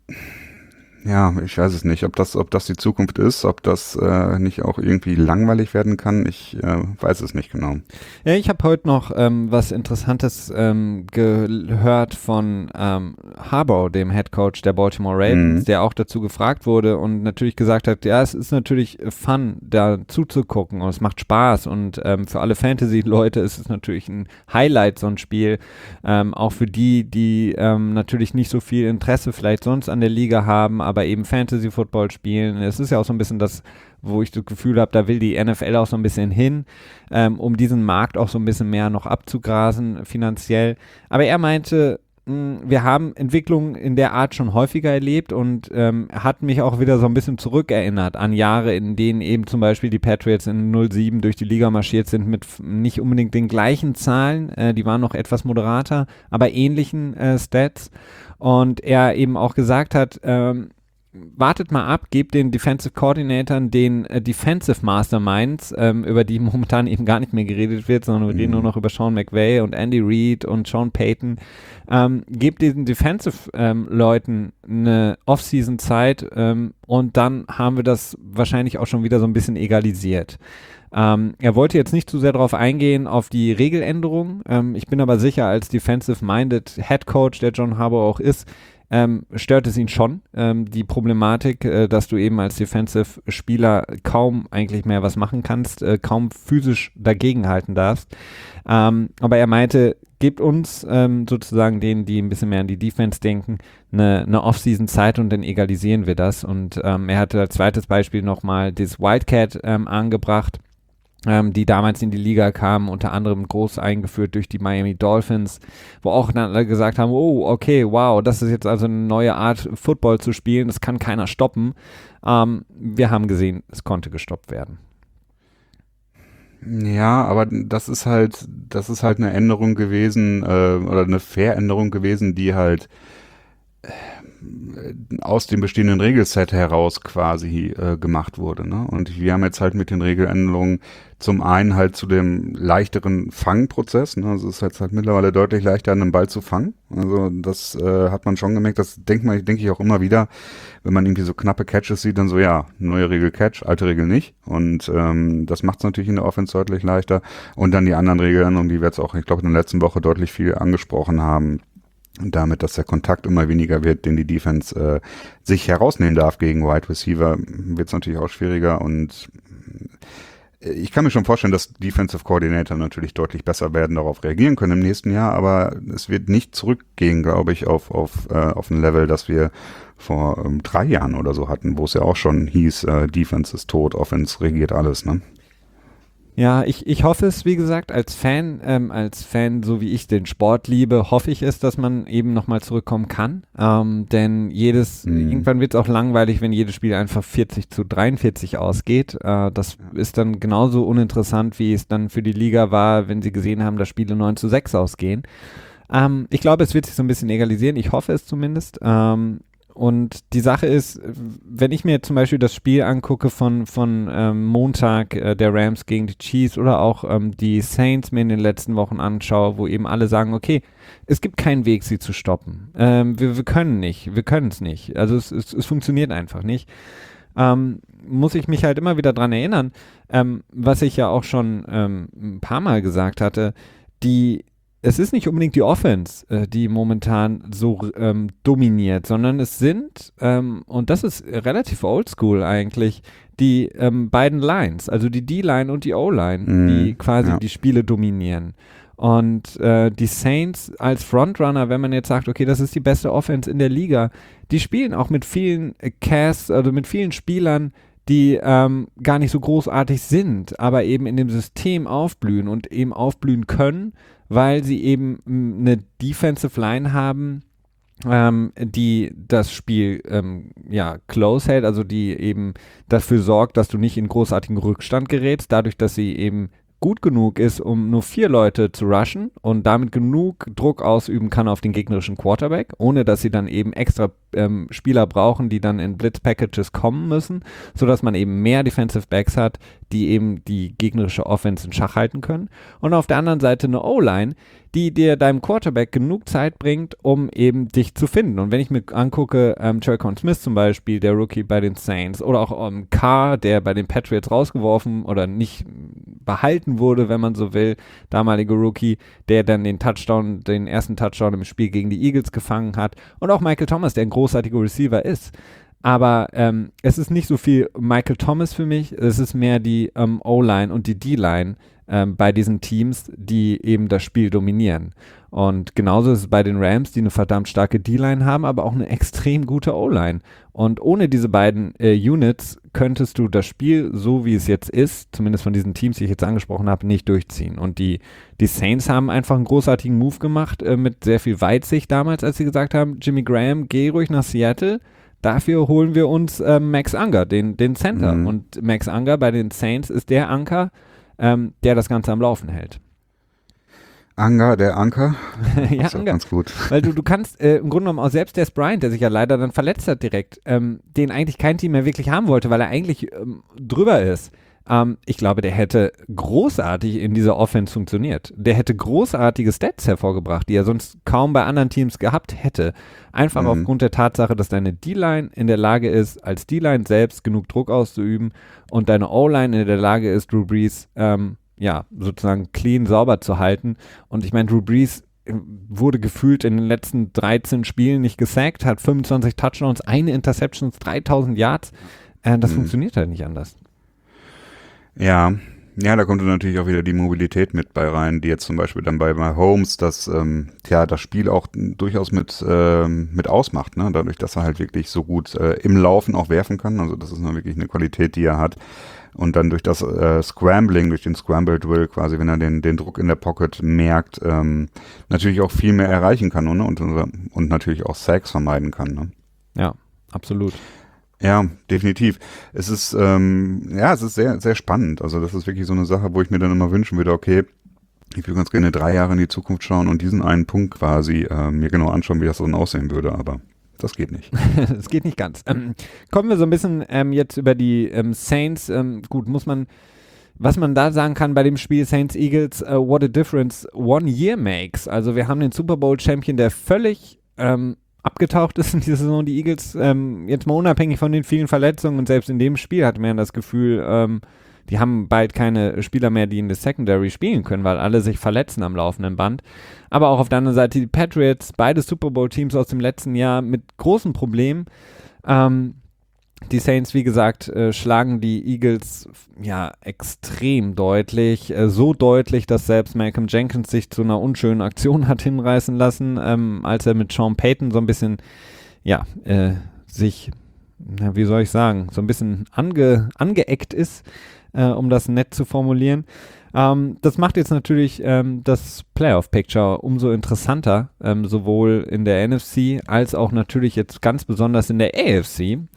ja, ich weiß es nicht, ob das, ob das die Zukunft ist, ob das äh, nicht auch irgendwie langweilig werden kann. Ich äh, weiß es nicht genau. Ja, ich habe heute noch ähm, was Interessantes ähm, gehört von ähm, Harbaugh, dem Head Coach der Baltimore Ravens, mhm. der auch dazu gefragt wurde und natürlich gesagt hat, ja, es ist natürlich fun, da zuzugucken und es macht Spaß und ähm, für alle Fantasy-Leute ist es natürlich ein Highlight, so ein Spiel. Ähm, auch für die, die ähm, natürlich nicht so viel Interesse vielleicht sonst an der Liga haben, aber eben Fantasy-Football spielen. Es ist ja auch so ein bisschen das, wo ich das Gefühl habe, da will die N F L auch so ein bisschen hin, ähm, um diesen Markt auch so ein bisschen mehr noch abzugrasen finanziell. Aber er meinte, mh, wir haben Entwicklungen in der Art schon häufiger erlebt und ähm, hat mich auch wieder so ein bisschen zurückerinnert an Jahre, in denen eben zum Beispiel die Patriots in null sieben durch die Liga marschiert sind mit nicht unbedingt den gleichen Zahlen, äh, die waren noch etwas moderater, aber ähnlichen äh, Stats. Und er eben auch gesagt hat, ähm, wartet mal ab, gebt den Defensive Coordinatoren den äh, Defensive Masterminds, ähm, über die momentan eben gar nicht mehr geredet wird, sondern wir mhm. reden nur noch über Sean McVay und Andy Reid und Sean Payton. Ähm, gebt diesen Defensive ähm, Leuten eine Off-Season-Zeit ähm, und dann haben wir das wahrscheinlich auch schon wieder so ein bisschen egalisiert. Ähm, er wollte jetzt nicht zu sehr darauf eingehen, auf die Regeländerung. Ähm, ich bin aber sicher, als Defensive-Minded Head Coach, der John Harbaugh auch ist, ähm, stört es ihn schon, ähm, die Problematik, äh, dass du eben als Defensive-Spieler kaum eigentlich mehr was machen kannst, äh, kaum physisch dagegenhalten darfst. Ähm, aber er meinte, gebt uns ähm, sozusagen denen, die ein bisschen mehr an die Defense denken, eine, eine Off-Season-Zeit und dann egalisieren wir das. Und ähm, er hatte als zweites Beispiel nochmal das Wildcat ähm, angebracht, Ähm, die damals in die Liga kamen, unter anderem groß eingeführt durch die Miami Dolphins, wo auch dann alle gesagt haben, oh, okay, wow, das ist jetzt also eine neue Art, Football zu spielen, das kann keiner stoppen. Ähm, wir haben gesehen, es konnte gestoppt werden. Ja, aber das ist halt, das ist halt eine Änderung gewesen, äh, oder eine Veränderung gewesen, die halt aus dem bestehenden Regelset heraus quasi äh, gemacht wurde, ne? Und wir haben jetzt halt mit den Regeländerungen zum einen halt zu dem leichteren Fangprozess, ne? Also es ist jetzt halt mittlerweile deutlich leichter, einen Ball zu fangen. Also das äh, hat man schon gemerkt, das denkt man, denke ich auch immer wieder, wenn man irgendwie so knappe Catches sieht, dann so, ja, neue Regel Catch, alte Regel nicht. Und ähm, das macht es natürlich in der Offense deutlich leichter. Und dann die anderen Regeländerungen, die wir jetzt auch, ich glaube, in der letzten Woche deutlich viel angesprochen haben, und damit, dass der Kontakt immer weniger wird, den die Defense äh, sich herausnehmen darf gegen Wide Receiver, wird es natürlich auch schwieriger. Und ich kann mir schon vorstellen, dass Defensive Coordinator natürlich deutlich besser werden, darauf reagieren können im nächsten Jahr. Aber es wird nicht zurückgehen, glaube ich, auf, auf, äh, auf ein Level, das wir vor ähm, drei Jahren oder so hatten, wo es ja auch schon hieß, äh, Defense ist tot, Offense regiert alles, ne? Ja, ich, ich hoffe es, wie gesagt, als Fan, ähm, als Fan, so wie ich den Sport liebe, hoffe ich es, dass man eben nochmal zurückkommen kann. Ähm, denn jedes, mhm. irgendwann wird es auch langweilig, wenn jedes Spiel einfach vierzig zu dreiundvierzig ausgeht. Äh, das ja. ist dann genauso uninteressant, wie es dann für die Liga war, wenn sie gesehen haben, dass Spiele neun zu sechs ausgehen. Ähm, ich glaube, es wird sich so ein bisschen egalisieren. Ich hoffe es zumindest. Ähm, und die Sache ist, wenn ich mir zum Beispiel das Spiel angucke von, von ähm, Montag äh, der Rams gegen die Chiefs oder auch ähm, die Saints mir in den letzten Wochen anschaue, wo eben alle sagen, okay, es gibt keinen Weg, sie zu stoppen. Ähm, wir, wir können nicht, wir können es nicht. Also es, es, es funktioniert einfach nicht. Ähm, muss ich mich halt immer wieder dran erinnern, ähm, was ich ja auch schon ähm, ein paar Mal gesagt hatte, die es ist nicht unbedingt die Offense, äh, die momentan so ähm, dominiert, sondern es sind, ähm, und das ist relativ oldschool eigentlich, die ähm, beiden Lines, also die D-Line und die O-Line, Mhm, die quasi ja. die Spiele dominieren. Und äh, die Saints als Frontrunner, wenn man jetzt sagt, okay, das ist die beste Offense in der Liga, die spielen auch mit vielen äh, Casts, also mit vielen Spielern, die ähm, gar nicht so großartig sind, aber eben in dem System aufblühen und eben aufblühen können, weil sie eben mh, eine Defensive Line haben, ähm, die das Spiel ähm, ja, close hält, also die eben dafür sorgt, dass du nicht in großartigen Rückstand gerätst, dadurch, dass sie eben gut genug ist, um nur vier Leute zu rushen und damit genug Druck ausüben kann auf den gegnerischen Quarterback, ohne dass sie dann eben extra ähm, Spieler brauchen, die dann in Blitz-Packages kommen müssen, sodass man eben mehr Defensive Backs hat, die eben die gegnerische Offense in Schach halten können. Und auf der anderen Seite eine O-Line, die dir deinem Quarterback genug Zeit bringt, um eben dich zu finden. Und wenn ich mir angucke, ähm, Tre'Quan Smith zum Beispiel, der Rookie bei den Saints, oder auch ähm, Carr, der bei den Patriots rausgeworfen oder nicht behalten wurde, wenn man so will, damalige Rookie, der dann den Touchdown, den ersten Touchdown im Spiel gegen die Eagles gefangen hat. Und auch Michael Thomas, der ein großartiger Receiver ist. Aber ähm, es ist nicht so viel Michael Thomas für mich, es ist mehr die ähm, O-Line und die D-Line ähm, bei diesen Teams, die eben das Spiel dominieren. Und genauso ist es bei den Rams, die eine verdammt starke D-Line haben, aber auch eine extrem gute O-Line. Und ohne diese beiden äh, Units könntest du das Spiel, so wie es jetzt ist, zumindest von diesen Teams, die ich jetzt angesprochen habe, nicht durchziehen. Und die, die Saints haben einfach einen großartigen Move gemacht, äh, mit sehr viel Weitsicht damals, als sie gesagt haben, Jimmy Graham, geh ruhig nach Seattle. Dafür holen wir uns äh, Max Unger, den, den Center. Mhm. Und Max Unger bei den Saints ist der Anker, ähm, der das Ganze am Laufen hält. Anker, der Anker. Ja, ist auch Unger. ganz gut. Weil du, du kannst äh, im Grunde genommen auch selbst Des Bryant, der sich ja leider dann verletzt hat direkt, ähm, den eigentlich kein Team mehr wirklich haben wollte, weil er eigentlich ähm, drüber ist. Ähm, ich glaube, der hätte großartig in dieser Offense funktioniert. Der hätte großartige Stats hervorgebracht, die er sonst kaum bei anderen Teams gehabt hätte. Einfach Mhm. aufgrund der Tatsache, dass deine D-Line in der Lage ist, als D-Line selbst genug Druck auszuüben und deine O-Line in der Lage ist, Drew Brees ähm, ja, sozusagen clean, sauber zu halten. Und ich meine, Drew Brees wurde gefühlt in den letzten dreizehn Spielen nicht gesackt, hat fünfundzwanzig Touchdowns, eine Interception, dreitausend Yards. Äh, das Mhm. funktioniert halt nicht anders. Ja, ja, da kommt dann natürlich auch wieder die Mobilität mit bei rein, die jetzt zum Beispiel dann bei Mahomes das, ähm, ja, das Spiel auch durchaus mit, ähm, mit ausmacht, ne? Dadurch, dass er halt wirklich so gut äh, im Laufen auch werfen kann. Also das ist noch wirklich eine Qualität, die er hat. Und dann durch das äh, Scrambling, durch den Scramble Drill quasi, wenn er den, den Druck in der Pocket merkt, ähm, natürlich auch viel mehr erreichen kann, ne? Und, und natürlich auch Sacks vermeiden kann, ne? Ja, absolut. Ja, definitiv. Es ist, ähm, ja, es ist sehr, sehr spannend. Also das ist wirklich so eine Sache, wo ich mir dann immer wünschen würde, okay, ich würde ganz gerne drei Jahre in die Zukunft schauen und diesen einen Punkt quasi äh, mir genau anschauen, wie das so aussehen würde, aber das geht nicht. Das geht nicht ganz. Ähm, kommen wir so ein bisschen ähm, jetzt über die ähm, Saints. Ähm, gut, muss man, was man da sagen kann bei dem Spiel Saints-Eagles, uh, what a difference one year makes. Also wir haben den Super Bowl-Champion, der völlig ähm, abgetaucht ist in dieser Saison, die Eagles, ähm, jetzt mal unabhängig von den vielen Verletzungen und selbst in dem Spiel hatte man das Gefühl, ähm, die haben bald keine Spieler mehr, die in der Secondary spielen können, weil alle sich verletzen am laufenden Band. Aber auch auf der anderen Seite die Patriots, beide Super Bowl-Teams aus dem letzten Jahr mit großen Problemen. Ähm, die Saints, wie gesagt, äh, schlagen die Eagles ja extrem deutlich. Äh, so deutlich, dass selbst Malcolm Jenkins sich zu einer unschönen Aktion hat hinreißen lassen, ähm, als er mit Sean Payton so ein bisschen, ja, äh, sich, na, wie soll ich sagen, so ein bisschen ange, angeeckt ist, äh, um das nett zu formulieren. Ähm, das macht jetzt natürlich ähm, das Playoff-Picture umso interessanter, ähm, sowohl in der N F C als auch natürlich jetzt ganz besonders in der A F C.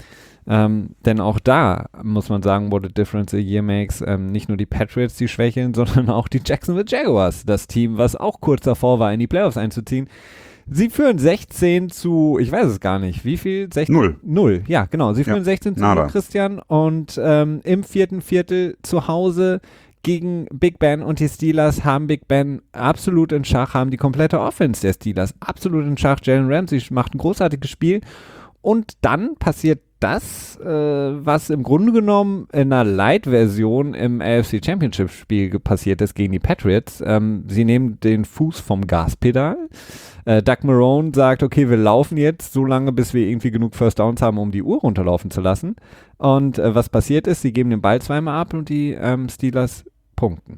Ähm, denn auch da muss man sagen, what a difference a year makes. Ähm, nicht nur die Patriots, die schwächeln, sondern auch die Jacksonville Jaguars, das Team, was auch kurz davor war, in die Playoffs einzuziehen. Sie führen sechzehn zu, ich weiß es gar nicht, wie viel? sechzehn? Null. Null, ja, genau. Sie führen ja, sechzehn zu null, Christian. Und ähm, im vierten Viertel zu Hause gegen Big Ben und die Steelers haben Big Ben absolut in Schach, haben die komplette Offense der Steelers absolut in Schach. Jalen Ramsey macht ein großartiges Spiel. Und dann passiert das, äh, was im Grunde genommen in einer Light-Version im A F C Championship-Spiel passiert ist gegen die Patriots. Ähm, sie nehmen den Fuß vom Gaspedal. Äh, Doug Marrone sagt, okay, wir laufen jetzt so lange, bis wir irgendwie genug First Downs haben, um die Uhr runterlaufen zu lassen. Und äh, was passiert ist, sie geben den Ball zweimal ab und die ähm, Steelers punkten.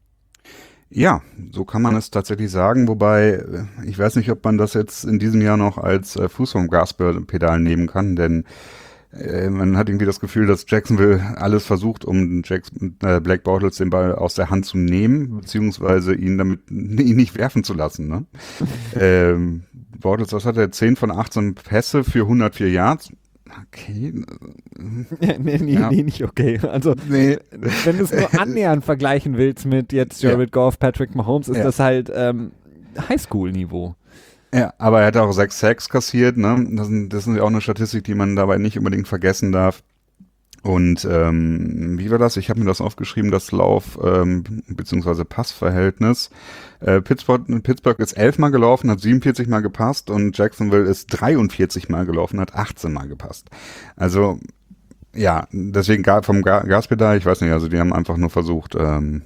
Ja, so kann man es tatsächlich sagen, wobei ich weiß nicht, ob man das jetzt in diesem Jahr noch als äh, Fuß vom Gaspedal nehmen kann, denn äh, man hat irgendwie das Gefühl, dass Jacksonville alles versucht, um Jackson, äh, Blake Bortles den Ball aus der Hand zu nehmen, beziehungsweise ihn damit ihn nicht werfen zu lassen. Ne? ähm, Bortles, was hat er? zehn von achtzehn Pässe für hundertvier Yards. Okay. Ja, nee, nee, ja. nee, nicht okay. Also, nee. Wenn du es nur annähernd vergleichen willst mit jetzt Jared ja. Goff, Patrick Mahomes, ist ja. das halt ähm, Highschool-Niveau. Ja, aber er hat auch sechs Sacks kassiert, ne? Das, das ist auch eine Statistik, die man dabei nicht unbedingt vergessen darf. Und ähm, wie war das? Ich habe mir das aufgeschrieben, das Lauf- ähm, bzw. Passverhältnis. Äh, Pittsburgh, Pittsburgh ist elfmal gelaufen, hat siebenundvierzig Mal gepasst und Jacksonville ist dreiundvierzig Mal gelaufen, hat achtzehn Mal gepasst. Also ja, deswegen vom Ga- Gaspedal, ich weiß nicht, also die haben einfach nur versucht, ähm,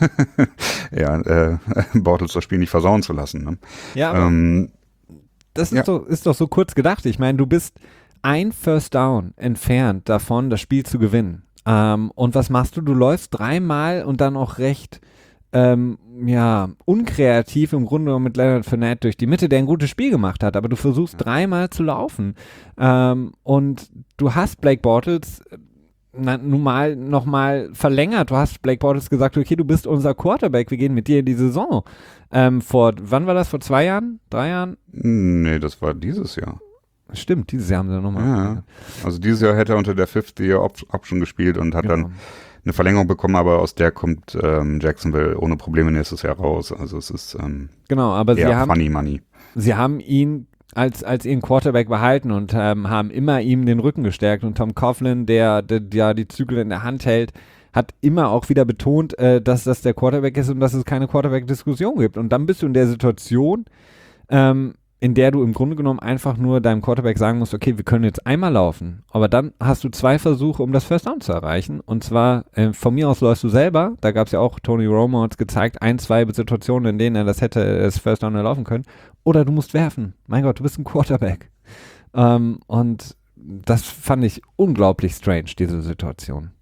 ja, äh, Bortles das Spiel nicht versauen zu lassen. Ne? Ja, aber ähm, das ist, ja. doch, ist doch so kurz gedacht. Ich meine, du bist ein First Down entfernt davon, das Spiel zu gewinnen. Ähm, und was machst du? Du läufst dreimal und dann auch recht ähm, ja, unkreativ im Grunde mit Leonard Fournette durch die Mitte, der ein gutes Spiel gemacht hat, aber du versuchst ja. dreimal zu laufen. Ähm, und du hast Blake Bortles na, nun mal nochmal verlängert. Du hast Blake Bortles gesagt, okay, du bist unser Quarterback, wir gehen mit dir in die Saison. Ähm, vor, wann war das? Vor zwei Jahren? Drei Jahren? Nee, das war dieses Jahr. Stimmt, dieses Jahr haben sie nochmal. Ja, also dieses Jahr hätte er unter der Fifth-Year-Option gespielt und hat genau. dann eine Verlängerung bekommen, aber aus der kommt ähm, Jacksonville ohne Probleme nächstes Jahr raus. Also es ist ähm, genau, aber eher sie haben, funny money. Sie haben ihn als, als ihren Quarterback behalten und ähm, haben immer ihm den Rücken gestärkt. Und Tom Coughlin, der, der, der die Zügel in der Hand hält, hat immer auch wieder betont, äh, dass das der Quarterback ist und dass es keine Quarterback-Diskussion gibt. Und dann bist du in der Situation, ähm, in der du im Grunde genommen einfach nur deinem Quarterback sagen musst, okay, wir können jetzt einmal laufen, aber dann hast du zwei Versuche, um das First Down zu erreichen. Und zwar, äh, von mir aus läufst du selber, da gab es ja auch, Tony Romo hat es gezeigt, ein, zwei Situationen, in denen er das hätte, das First Down erlaufen können. Oder du musst werfen. Mein Gott, du bist ein Quarterback. Ähm, und das fand ich unglaublich strange, diese Situation.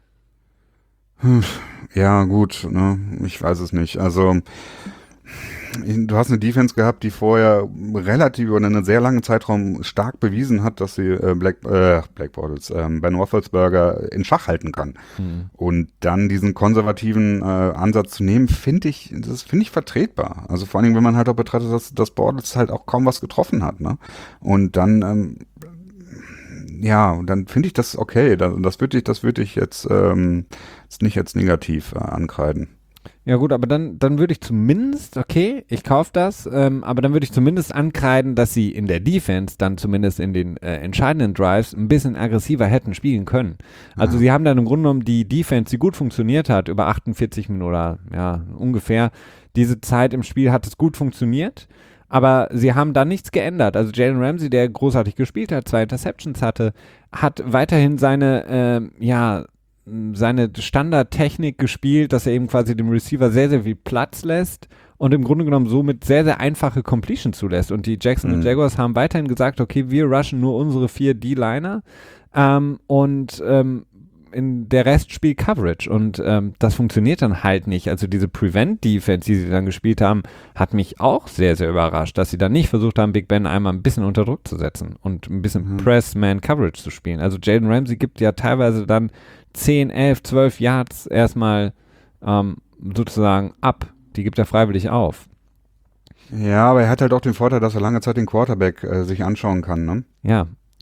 Ja, gut, ne? Ich weiß es nicht. Also du hast eine Defense gehabt, die vorher relativ über einen sehr langen Zeitraum stark bewiesen hat, dass sie äh, Black, äh, Black Bortles, äh, Ben Roethlisberger in Schach halten kann. Mhm. Und dann diesen konservativen äh, Ansatz zu nehmen, finde ich, das finde ich vertretbar. Also vor allen Dingen, wenn man halt auch betrachtet, dass, dass Bortles halt auch kaum was getroffen hat. Ne? Und dann, ähm, ja, dann finde ich das okay. Das, das würde ich, das würde ich jetzt, ähm, jetzt nicht jetzt negativ äh, ankreiden. Ja gut, aber dann, dann würde ich zumindest, okay, ich kaufe das, ähm, aber dann würde ich zumindest ankreiden, dass sie in der Defense dann zumindest in den äh, entscheidenden Drives ein bisschen aggressiver hätten spielen können. Also ja. sie haben dann im Grunde genommen die Defense, die gut funktioniert hat, über achtundvierzig Minuten oder ja, ungefähr diese Zeit im Spiel hat es gut funktioniert, aber sie haben dann nichts geändert. Also Jalen Ramsey, der großartig gespielt hat, zwei Interceptions hatte, hat weiterhin seine, äh, ja, seine Standardtechnik gespielt, dass er eben quasi dem Receiver sehr, sehr viel Platz lässt und im Grunde genommen somit sehr, sehr einfache Completion zulässt. Und die Jacksonville mhm. Jaguars haben weiterhin gesagt, okay, wir rushen nur unsere vier D-Liner ähm, und ähm, in der Rest spielt Coverage und ähm, das funktioniert dann halt nicht. Also diese Prevent-Defense, die sie dann gespielt haben, hat mich auch sehr, sehr überrascht, dass sie dann nicht versucht haben, Big Ben einmal ein bisschen unter Druck zu setzen und ein bisschen mhm. Press-Man-Coverage zu spielen. Also Jalen Ramsey gibt ja teilweise dann zehn, elf, zwölf Yards erstmal ähm, sozusagen ab. Die gibt er freiwillig auf. Ja, aber er hat halt auch den Vorteil, dass er lange Zeit den Quarterback äh, sich anschauen kann, ne? Ja,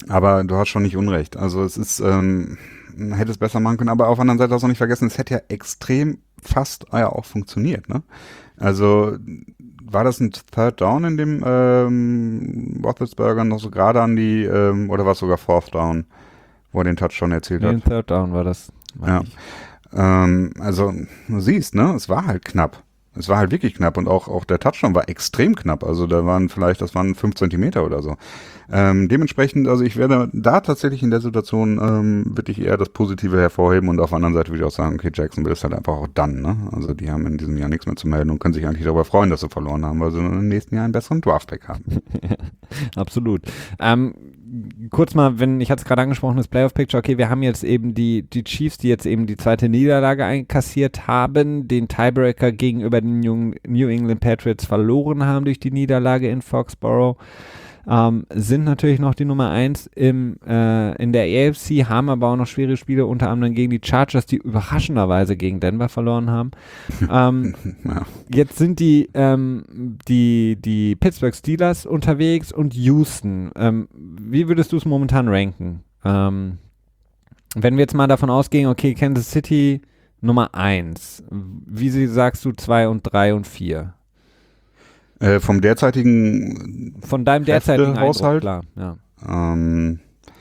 Aber du hast schon nicht Unrecht. Also es ist, ähm, hätte es besser machen können, aber auf der anderen Seite hast du auch nicht vergessen, es hätte ja extrem fast ja auch funktioniert, ne? Also war das ein Third Down, in dem ähm, Roethlisberger noch so gerade an die, ähm, oder war es sogar Fourth Down, wo er den Touchdown erzielt Nee, hat? ein Third Down war das. Ja. Ähm, also du siehst, ne, es war halt knapp. Es war halt wirklich knapp und auch, auch der Touchdown war extrem knapp. Also da waren vielleicht, das waren fünf Zentimeter oder so. Ähm, dementsprechend, also ich werde da tatsächlich in der Situation ähm, wirklich eher das Positive hervorheben und auf der anderen Seite würde ich auch sagen, okay, Jacksonville ist halt einfach auch dann, ne? Also die haben in diesem Jahr nichts mehr zu melden und können sich eigentlich darüber freuen, dass sie verloren haben, weil sie im nächsten Jahr einen besseren Draftback haben. Absolut. Ähm, kurz mal, wenn, ich hatte es gerade angesprochen, das Playoff-Picture, okay, wir haben jetzt eben die, die Chiefs, die jetzt eben die zweite Niederlage einkassiert haben, den Tiebreaker gegenüber den New England Patriots verloren haben durch die Niederlage in Foxborough. Ähm, sind natürlich noch die Nummer eins im, äh, in der A F C, haben aber auch noch schwere Spiele, unter anderem gegen die Chargers, die überraschenderweise gegen Denver verloren haben. ähm, Ja. Jetzt sind die, ähm, die, die Pittsburgh Steelers unterwegs und Houston. Ähm, wie würdest du es momentan ranken? Ähm, wenn wir jetzt mal davon ausgehen, okay, Kansas City Nummer eins, wie sie sagst du zwei und drei und vier? Äh, vom derzeitigen Von deinem derzeitigen Haushalt, Eindruck, klar, ja. Ähm,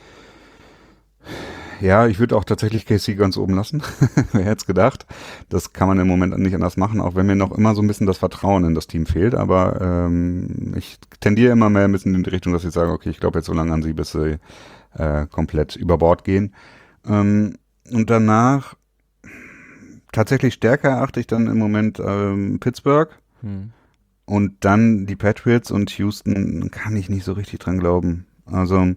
ja, ich würde auch tatsächlich K C ganz oben lassen. Wer hätte es gedacht? Das kann man im Moment nicht anders machen, auch wenn mir noch immer so ein bisschen das Vertrauen in das Team fehlt. Aber ähm, ich tendiere immer mehr ein bisschen in die Richtung, dass ich sage, okay, ich glaube jetzt so lange an sie, bis sie äh, komplett über Bord gehen. Ähm, und danach tatsächlich stärker erachte ich dann im Moment ähm, Pittsburgh. Hm. Und dann die Patriots und Houston kann ich nicht so richtig dran glauben. Also,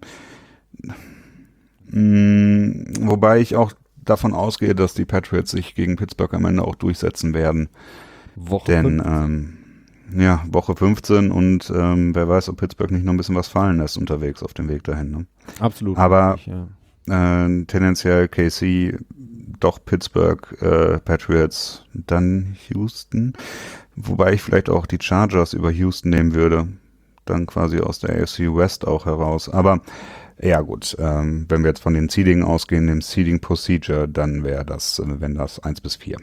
mh, wobei ich auch davon ausgehe, dass die Patriots sich gegen Pittsburgh am Ende auch durchsetzen werden. Woche Denn, ähm, ja, Woche fünfzehn und ähm, wer weiß, ob Pittsburgh nicht noch ein bisschen was fallen lässt unterwegs auf dem Weg dahin. Ne? Absolut. Aber richtig, ja. äh, tendenziell K C, doch Pittsburgh, äh, Patriots, dann Houston. Wobei ich vielleicht auch die Chargers über Houston nehmen würde. Dann quasi aus der A F C West auch heraus. Aber ja gut, ähm, wenn wir jetzt von den Seeding ausgehen, dem Seeding Procedure, dann wäre das, äh, wenn das eins bis vier.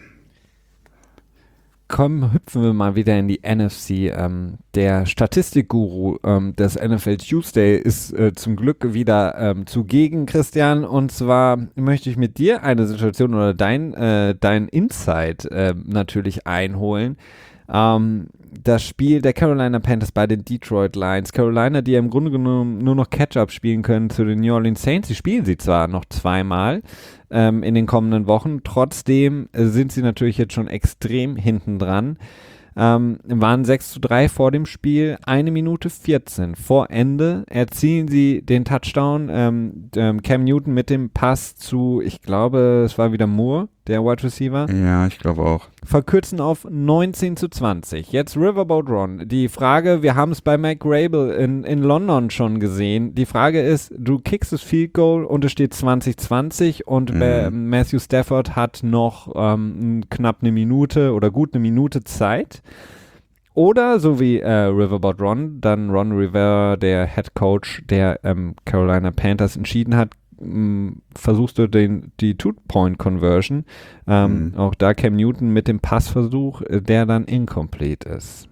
Komm, hüpfen wir mal wieder in die N F C. Ähm, der Statistikguru ähm, des N F L Tuesday ist äh, zum Glück wieder ähm, zugegen, Christian. Und zwar möchte ich mit dir eine Situation oder dein, äh, dein Insight äh, natürlich einholen. Ähm, das Spiel der Carolina Panthers bei den Detroit Lions. Carolina, die ja im Grunde genommen nur noch Catch-up spielen können zu den New Orleans Saints. Sie spielen sie zwar noch zweimal ähm, in den kommenden Wochen, trotzdem äh, sind sie natürlich jetzt schon extrem hinten dran. Ähm, waren sechs zu drei vor dem Spiel, eine Minute vierzehn vor Ende erzielen sie den Touchdown. Ähm, ähm, Cam Newton mit dem Pass zu, ich glaube, es war wieder Moore, der Wide Receiver. Ja, ich glaube auch. Verkürzen auf neunzehn zu zwanzig. Jetzt Riverboat Ron. Die Frage, wir haben es bei Mike Grable in, in London schon gesehen. Die Frage ist, du kickst das Field Goal und es steht zwanzig zwanzig und mhm. Matthew Stafford hat noch ähm, knapp eine Minute oder gut eine Minute Zeit. Oder, so wie äh, Riverboat Ron, dann Ron Rivera, der Head Coach der ähm, Carolina Panthers, entschieden hat, mh, versuchst du den, die Two-Point-Conversion. Ähm, mhm. Auch da Cam Newton mit dem Passversuch, der dann incomplete ist.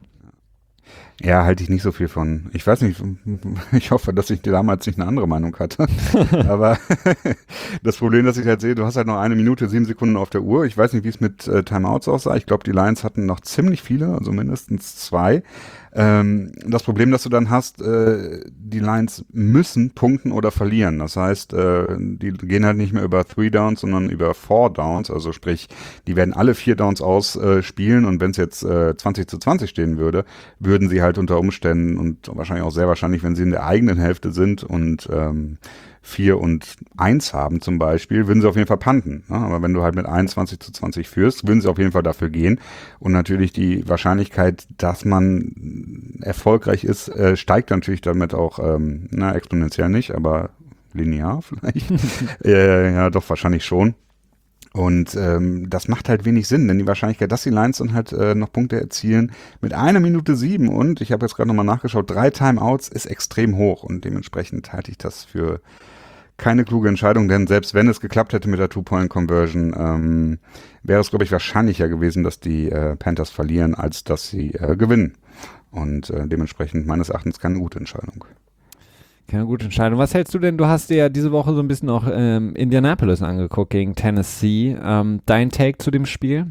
Ja, halte ich nicht so viel von. Ich weiß nicht, ich hoffe, dass ich damals nicht eine andere Meinung hatte. Aber das Problem, das ich halt sehe, du hast halt noch eine Minute, sieben Sekunden auf der Uhr. Ich weiß nicht, wie es mit äh, Timeouts aussah. Ich glaube, die Lions hatten noch ziemlich viele, also mindestens zwei. Ähm, das Problem, das du dann hast, äh, die Lions müssen punkten oder verlieren. Das heißt, äh, die gehen halt nicht mehr über Three Downs, sondern über Four Downs. Also sprich, die werden alle vier Downs ausspielen äh, und wenn es jetzt äh, zwanzig zu zwanzig stehen würde, würden sie halt unter Umständen und wahrscheinlich auch sehr wahrscheinlich, wenn sie in der eigenen Hälfte sind und ähm, vier und eins haben zum Beispiel, würden sie auf jeden Fall punten. Ne? Aber wenn du halt mit einundzwanzig zu zwanzig führst, würden sie auf jeden Fall dafür gehen. Und natürlich die Wahrscheinlichkeit, dass man erfolgreich ist, äh, steigt natürlich damit auch, ähm, na, exponentiell nicht, aber linear vielleicht. äh, ja, doch, wahrscheinlich schon. Und ähm, das macht halt wenig Sinn, denn die Wahrscheinlichkeit, dass die Lions dann halt äh, noch Punkte erzielen mit einer Minute sieben und, ich habe jetzt gerade nochmal nachgeschaut, drei Timeouts ist extrem hoch und dementsprechend halte ich das für keine kluge Entscheidung, denn selbst wenn es geklappt hätte mit der Two-Point-Conversion, ähm, wäre es, glaube ich, wahrscheinlicher gewesen, dass die äh, Panthers verlieren, als dass sie äh, gewinnen. Und äh, dementsprechend meines Erachtens keine gute Entscheidung. Keine gute Entscheidung. Was hältst du denn? Du hast dir ja diese Woche so ein bisschen auch ähm, Indianapolis angeguckt gegen Tennessee. Ähm, dein Take zu dem Spiel?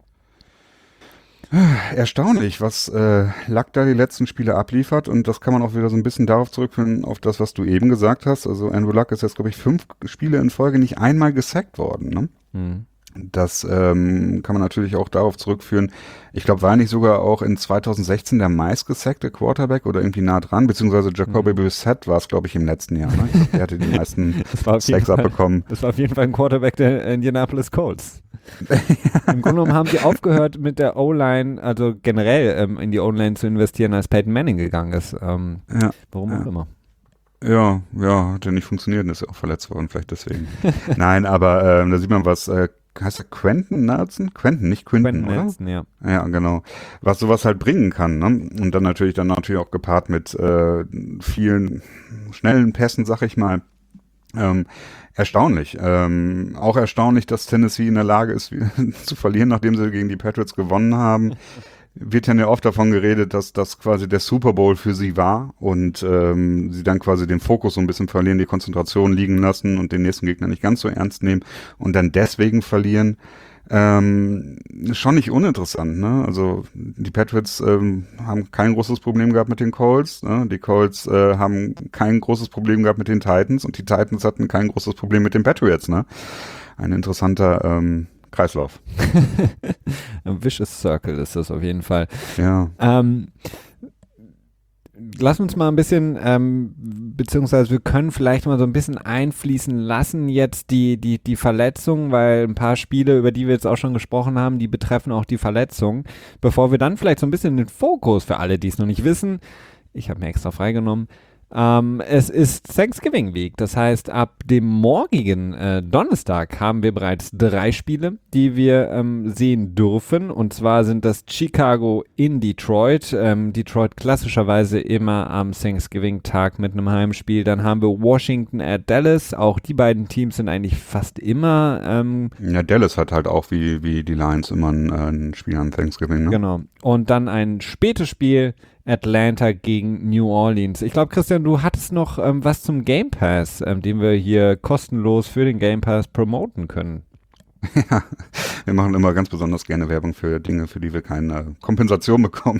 Erstaunlich, was äh, Luck da die letzten Spiele abliefert, und das kann man auch wieder so ein bisschen darauf zurückführen, auf das, was du eben gesagt hast. Also Andrew Luck ist jetzt, glaube ich, fünf Spiele in Folge nicht einmal gesackt worden. Ne? Mhm. Das ähm, kann man natürlich auch darauf zurückführen. Ich glaube, war nicht sogar auch in zwanzig sechzehn der meistgesackte Quarterback oder irgendwie nah dran, beziehungsweise Jacoby mhm. Brissett war es, glaube ich, im letzten Jahr. Ne? Ich glaub, der hatte die meisten Sacks abbekommen. Das war auf jeden Fall ein Quarterback der Indianapolis Colts. Im Grunde genommen haben sie aufgehört mit der O-Line, also generell ähm, in die O-Line zu investieren, als Peyton Manning gegangen ist. Ähm, ja, warum ja. auch immer. Ja, ja, hat ja nicht funktioniert und ist ja auch verletzt worden, vielleicht deswegen. Nein, aber ähm, da sieht man was, äh, heißt er Quentin Nelson? Quentin, nicht Quinton, Quentin oder? Nelson, ja. Ja, genau. Was sowas halt bringen kann, ne? Und dann natürlich dann natürlich auch gepaart mit äh, vielen schnellen Pässen, sag ich mal. Ähm, erstaunlich. Ähm, auch erstaunlich, dass Tennessee in der Lage ist, zu verlieren, nachdem sie gegen die Patriots gewonnen haben. Wird ja oft davon geredet, dass das quasi der Super Bowl für sie war und ähm, sie dann quasi den Fokus so ein bisschen verlieren, die Konzentration liegen lassen und den nächsten Gegner nicht ganz so ernst nehmen und dann deswegen verlieren. Ähm, schon nicht uninteressant, ne? Also die Patriots ähm, haben kein großes Problem gehabt mit den Colts, ne? Die Colts äh, haben kein großes Problem gehabt mit den Titans und die Titans hatten kein großes Problem mit den Patriots, ne? Ein interessanter ähm, Kreislauf. Ein vicious Circle ist das auf jeden Fall. Ja. Ähm, lass uns mal ein bisschen, ähm, beziehungsweise wir können vielleicht mal so ein bisschen einfließen lassen jetzt die, die, die Verletzung, weil ein paar Spiele, über die wir jetzt auch schon gesprochen haben, die betreffen auch die Verletzung. Bevor wir dann vielleicht so ein bisschen den Fokus für alle, die es noch nicht wissen, ich habe mir extra freigenommen, Ähm, es ist Thanksgiving Week, das heißt, ab dem morgigen äh, Donnerstag haben wir bereits drei Spiele, die wir ähm, sehen dürfen, und zwar sind das Chicago in Detroit, ähm, Detroit klassischerweise immer am Thanksgiving-Tag mit einem Heimspiel, dann haben wir Washington at Dallas, auch die beiden Teams sind eigentlich fast immer ähm, ja, Dallas hat halt auch wie, wie die Lions immer ein, ein Spiel an Thanksgiving, ne? Genau, und dann ein spätes Spiel, Atlanta gegen New Orleans. Ich glaube, Christian, du hattest noch ähm, was zum Game Pass, ähm, den wir hier kostenlos für den Game Pass promoten können. Ja, wir machen immer ganz besonders gerne Werbung für Dinge, für die wir keine Kompensation bekommen.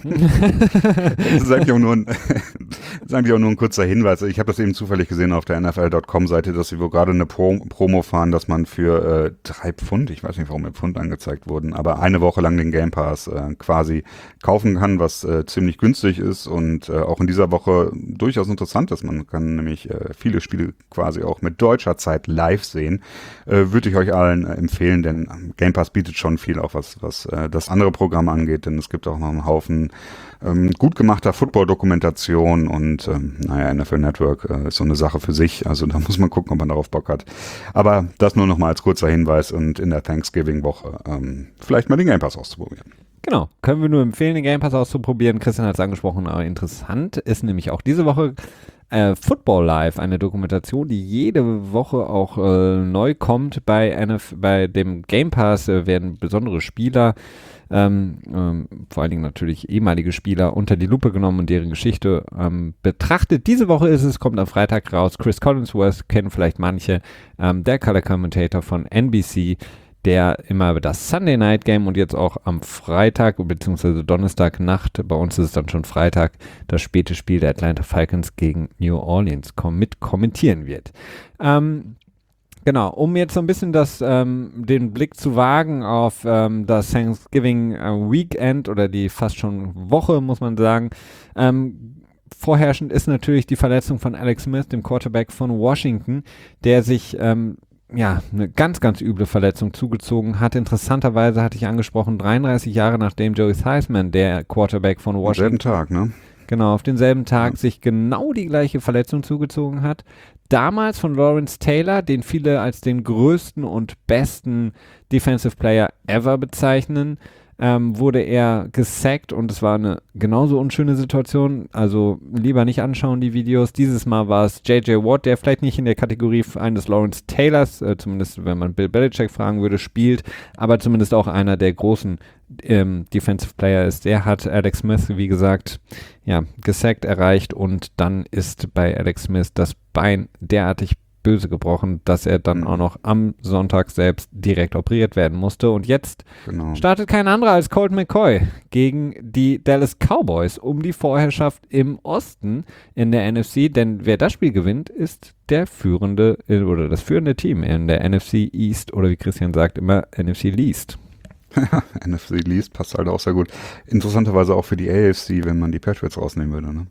Das ist eigentlich auch nur ein, das ist eigentlich auch nur ein kurzer Hinweis. Ich habe das eben zufällig gesehen auf der N F L Punkt com Seite, dass sie wohl gerade eine Pro- Promo fahren, dass man für äh, drei Pfund, ich weiß nicht, warum mir Pfund angezeigt wurden, aber eine Woche lang den Game Pass äh, quasi kaufen kann, was äh, ziemlich günstig ist und äh, auch in dieser Woche durchaus interessant ist. Man kann nämlich äh, viele Spiele quasi auch mit deutscher Zeit live sehen. Äh, würde ich euch allen äh, empfehlen, denn Game Pass bietet schon viel, auch was, was äh, das andere Programm angeht, denn es gibt auch noch einen Haufen ähm, gut gemachter Football-Dokumentation und ähm, naja, N F L Network äh, ist so eine Sache für sich, also da muss man gucken, ob man darauf Bock hat. Aber das nur noch mal als kurzer Hinweis und in der Thanksgiving-Woche ähm, vielleicht mal den Game Pass auszuprobieren. Genau, können wir nur empfehlen, den Game Pass auszuprobieren. Christian hat es angesprochen, aber interessant ist nämlich auch diese Woche äh, Football Live, eine Dokumentation, die jede Woche auch äh, neu kommt. Bei, N F- bei dem Game Pass äh, werden besondere Spieler, ähm, ähm, vor allen Dingen natürlich ehemalige Spieler, unter die Lupe genommen und deren Geschichte ähm, betrachtet. Diese Woche ist es, kommt am Freitag raus. Chris Collinsworth, kennen vielleicht manche, ähm, der Color Commentator von N B C, der immer über das Sunday Night Game und jetzt auch am Freitag bzw. Donnerstagnacht, bei uns ist es dann schon Freitag, das späte Spiel der Atlanta Falcons gegen New Orleans kom- mit kommentieren wird. Ähm, genau, um jetzt so ein bisschen das, ähm, den Blick zu wagen auf ähm, das Thanksgiving äh, Weekend oder die fast schon Woche, muss man sagen, ähm, vorherrschend ist natürlich die Verletzung von Alex Smith, dem Quarterback von Washington, der sich ähm, ja, eine ganz, ganz üble Verletzung zugezogen hat. Interessanterweise hatte ich angesprochen, dreiunddreißig Jahre nachdem Joey Theismann, der Quarterback von Washington, Am selben Tag, ne? Genau, auf denselben Tag Ja. sich genau die gleiche Verletzung zugezogen hat. damals von Lawrence Taylor, den viele als den größten und besten Defensive Player ever bezeichnen, ähm, wurde er gesackt und es war eine genauso unschöne Situation. Also lieber nicht anschauen, die Videos. Dieses Mal war es J J Watt, der vielleicht nicht in der Kategorie eines Lawrence Taylors, äh, zumindest wenn man Bill Belichick fragen würde, spielt, aber zumindest auch einer der großen ähm, Defensive Player ist. Der hat Alex Smith, wie gesagt, ja, gesackt, erreicht und dann ist bei Alex Smith das Bein derartig böse gebrochen, dass er dann Mhm. auch noch am Sonntag selbst direkt operiert werden musste. Und jetzt Genau. startet kein anderer als Colt McCoy gegen die Dallas Cowboys um die Vorherrschaft im Osten in der N F C, denn wer das Spiel gewinnt, ist der führende äh, oder das führende Team in der N F C East oder wie Christian sagt, immer N F C Least. N F C Least passt halt auch sehr gut. Interessanterweise auch für die A F C, wenn man die Patriots rausnehmen würde, ne?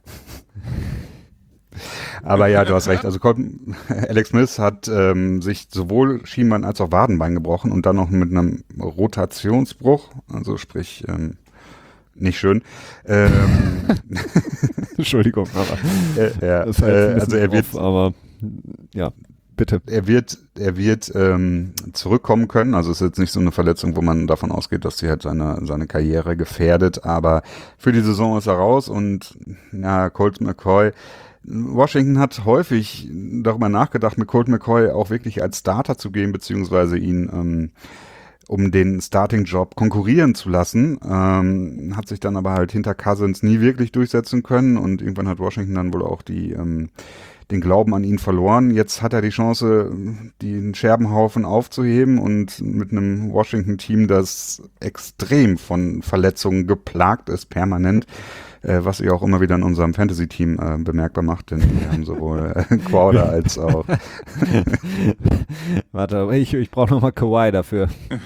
Aber ja, du hast recht. Also Colt, Alex Smith hat ähm, sich sowohl Schienbein als auch Wadenbein gebrochen und dann noch mit einem Rotationsbruch, also sprich ähm, nicht schön. Ähm, Entschuldigung, aber äh, ja, das heißt ein äh, bisschen also er wird, off, aber ja, bitte. er wird, er wird ähm, zurückkommen können. Also es ist jetzt nicht so eine Verletzung, wo man davon ausgeht, dass sie halt seine seine Karriere gefährdet. Aber für die Saison ist er raus und ja, Colt McCoy. Washington hat häufig darüber nachgedacht, mit Colt McCoy auch wirklich als Starter zu gehen, beziehungsweise ihn ähm, um den Starting-Job konkurrieren zu lassen, ähm, hat sich dann aber halt hinter Cousins nie wirklich durchsetzen können und irgendwann hat Washington dann wohl auch die ähm, den Glauben an ihn verloren. Jetzt hat er die Chance, den Scherbenhaufen aufzuheben und mit einem Washington-Team, das extrem von Verletzungen geplagt ist, permanent, äh, was sich auch immer wieder in unserem Fantasy-Team äh, bemerkbar macht, denn wir haben sowohl äh, Crowder als auch Warte, ich, ich brauche nochmal Kawhi dafür.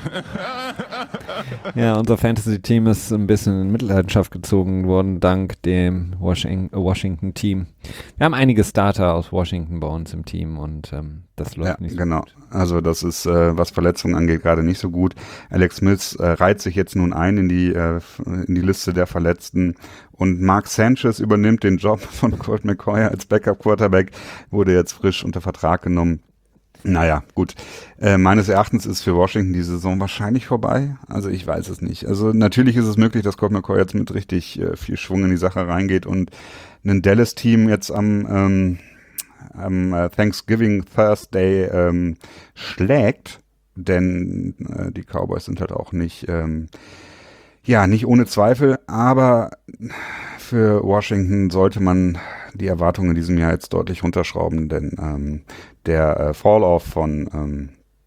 Ja, unser Fantasy-Team ist ein bisschen in Mitleidenschaft gezogen worden, dank dem Washing- äh, Washington-Team. Wir haben einige Starter aus Washington bei uns im Team und ähm, das läuft ja, nicht so genau. gut. Also das ist, äh, was Verletzungen angeht, gerade nicht so gut. Alex Smith äh, reiht sich jetzt nun ein in die, äh, in die Liste der Verletzten und Mark Sanchez übernimmt den Job von Colt McCoy als Backup-Quarterback, wurde jetzt frisch unter Vertrag genommen. Naja, gut. Äh, meines Erachtens ist für Washington die Saison wahrscheinlich vorbei. Also ich weiß es nicht. Also natürlich ist es möglich, dass Colt McCoy jetzt mit richtig äh, viel Schwung in die Sache reingeht und ein Dallas-Team jetzt am, ähm, am äh, Thanksgiving Thursday ähm, schlägt. Denn äh, die Cowboys sind halt auch nicht, ähm, ja, nicht ohne Zweifel. Aber für Washington sollte man die Erwartungen in diesem Jahr jetzt deutlich runterschrauben, denn ähm, der äh, Fall-Off von ähm,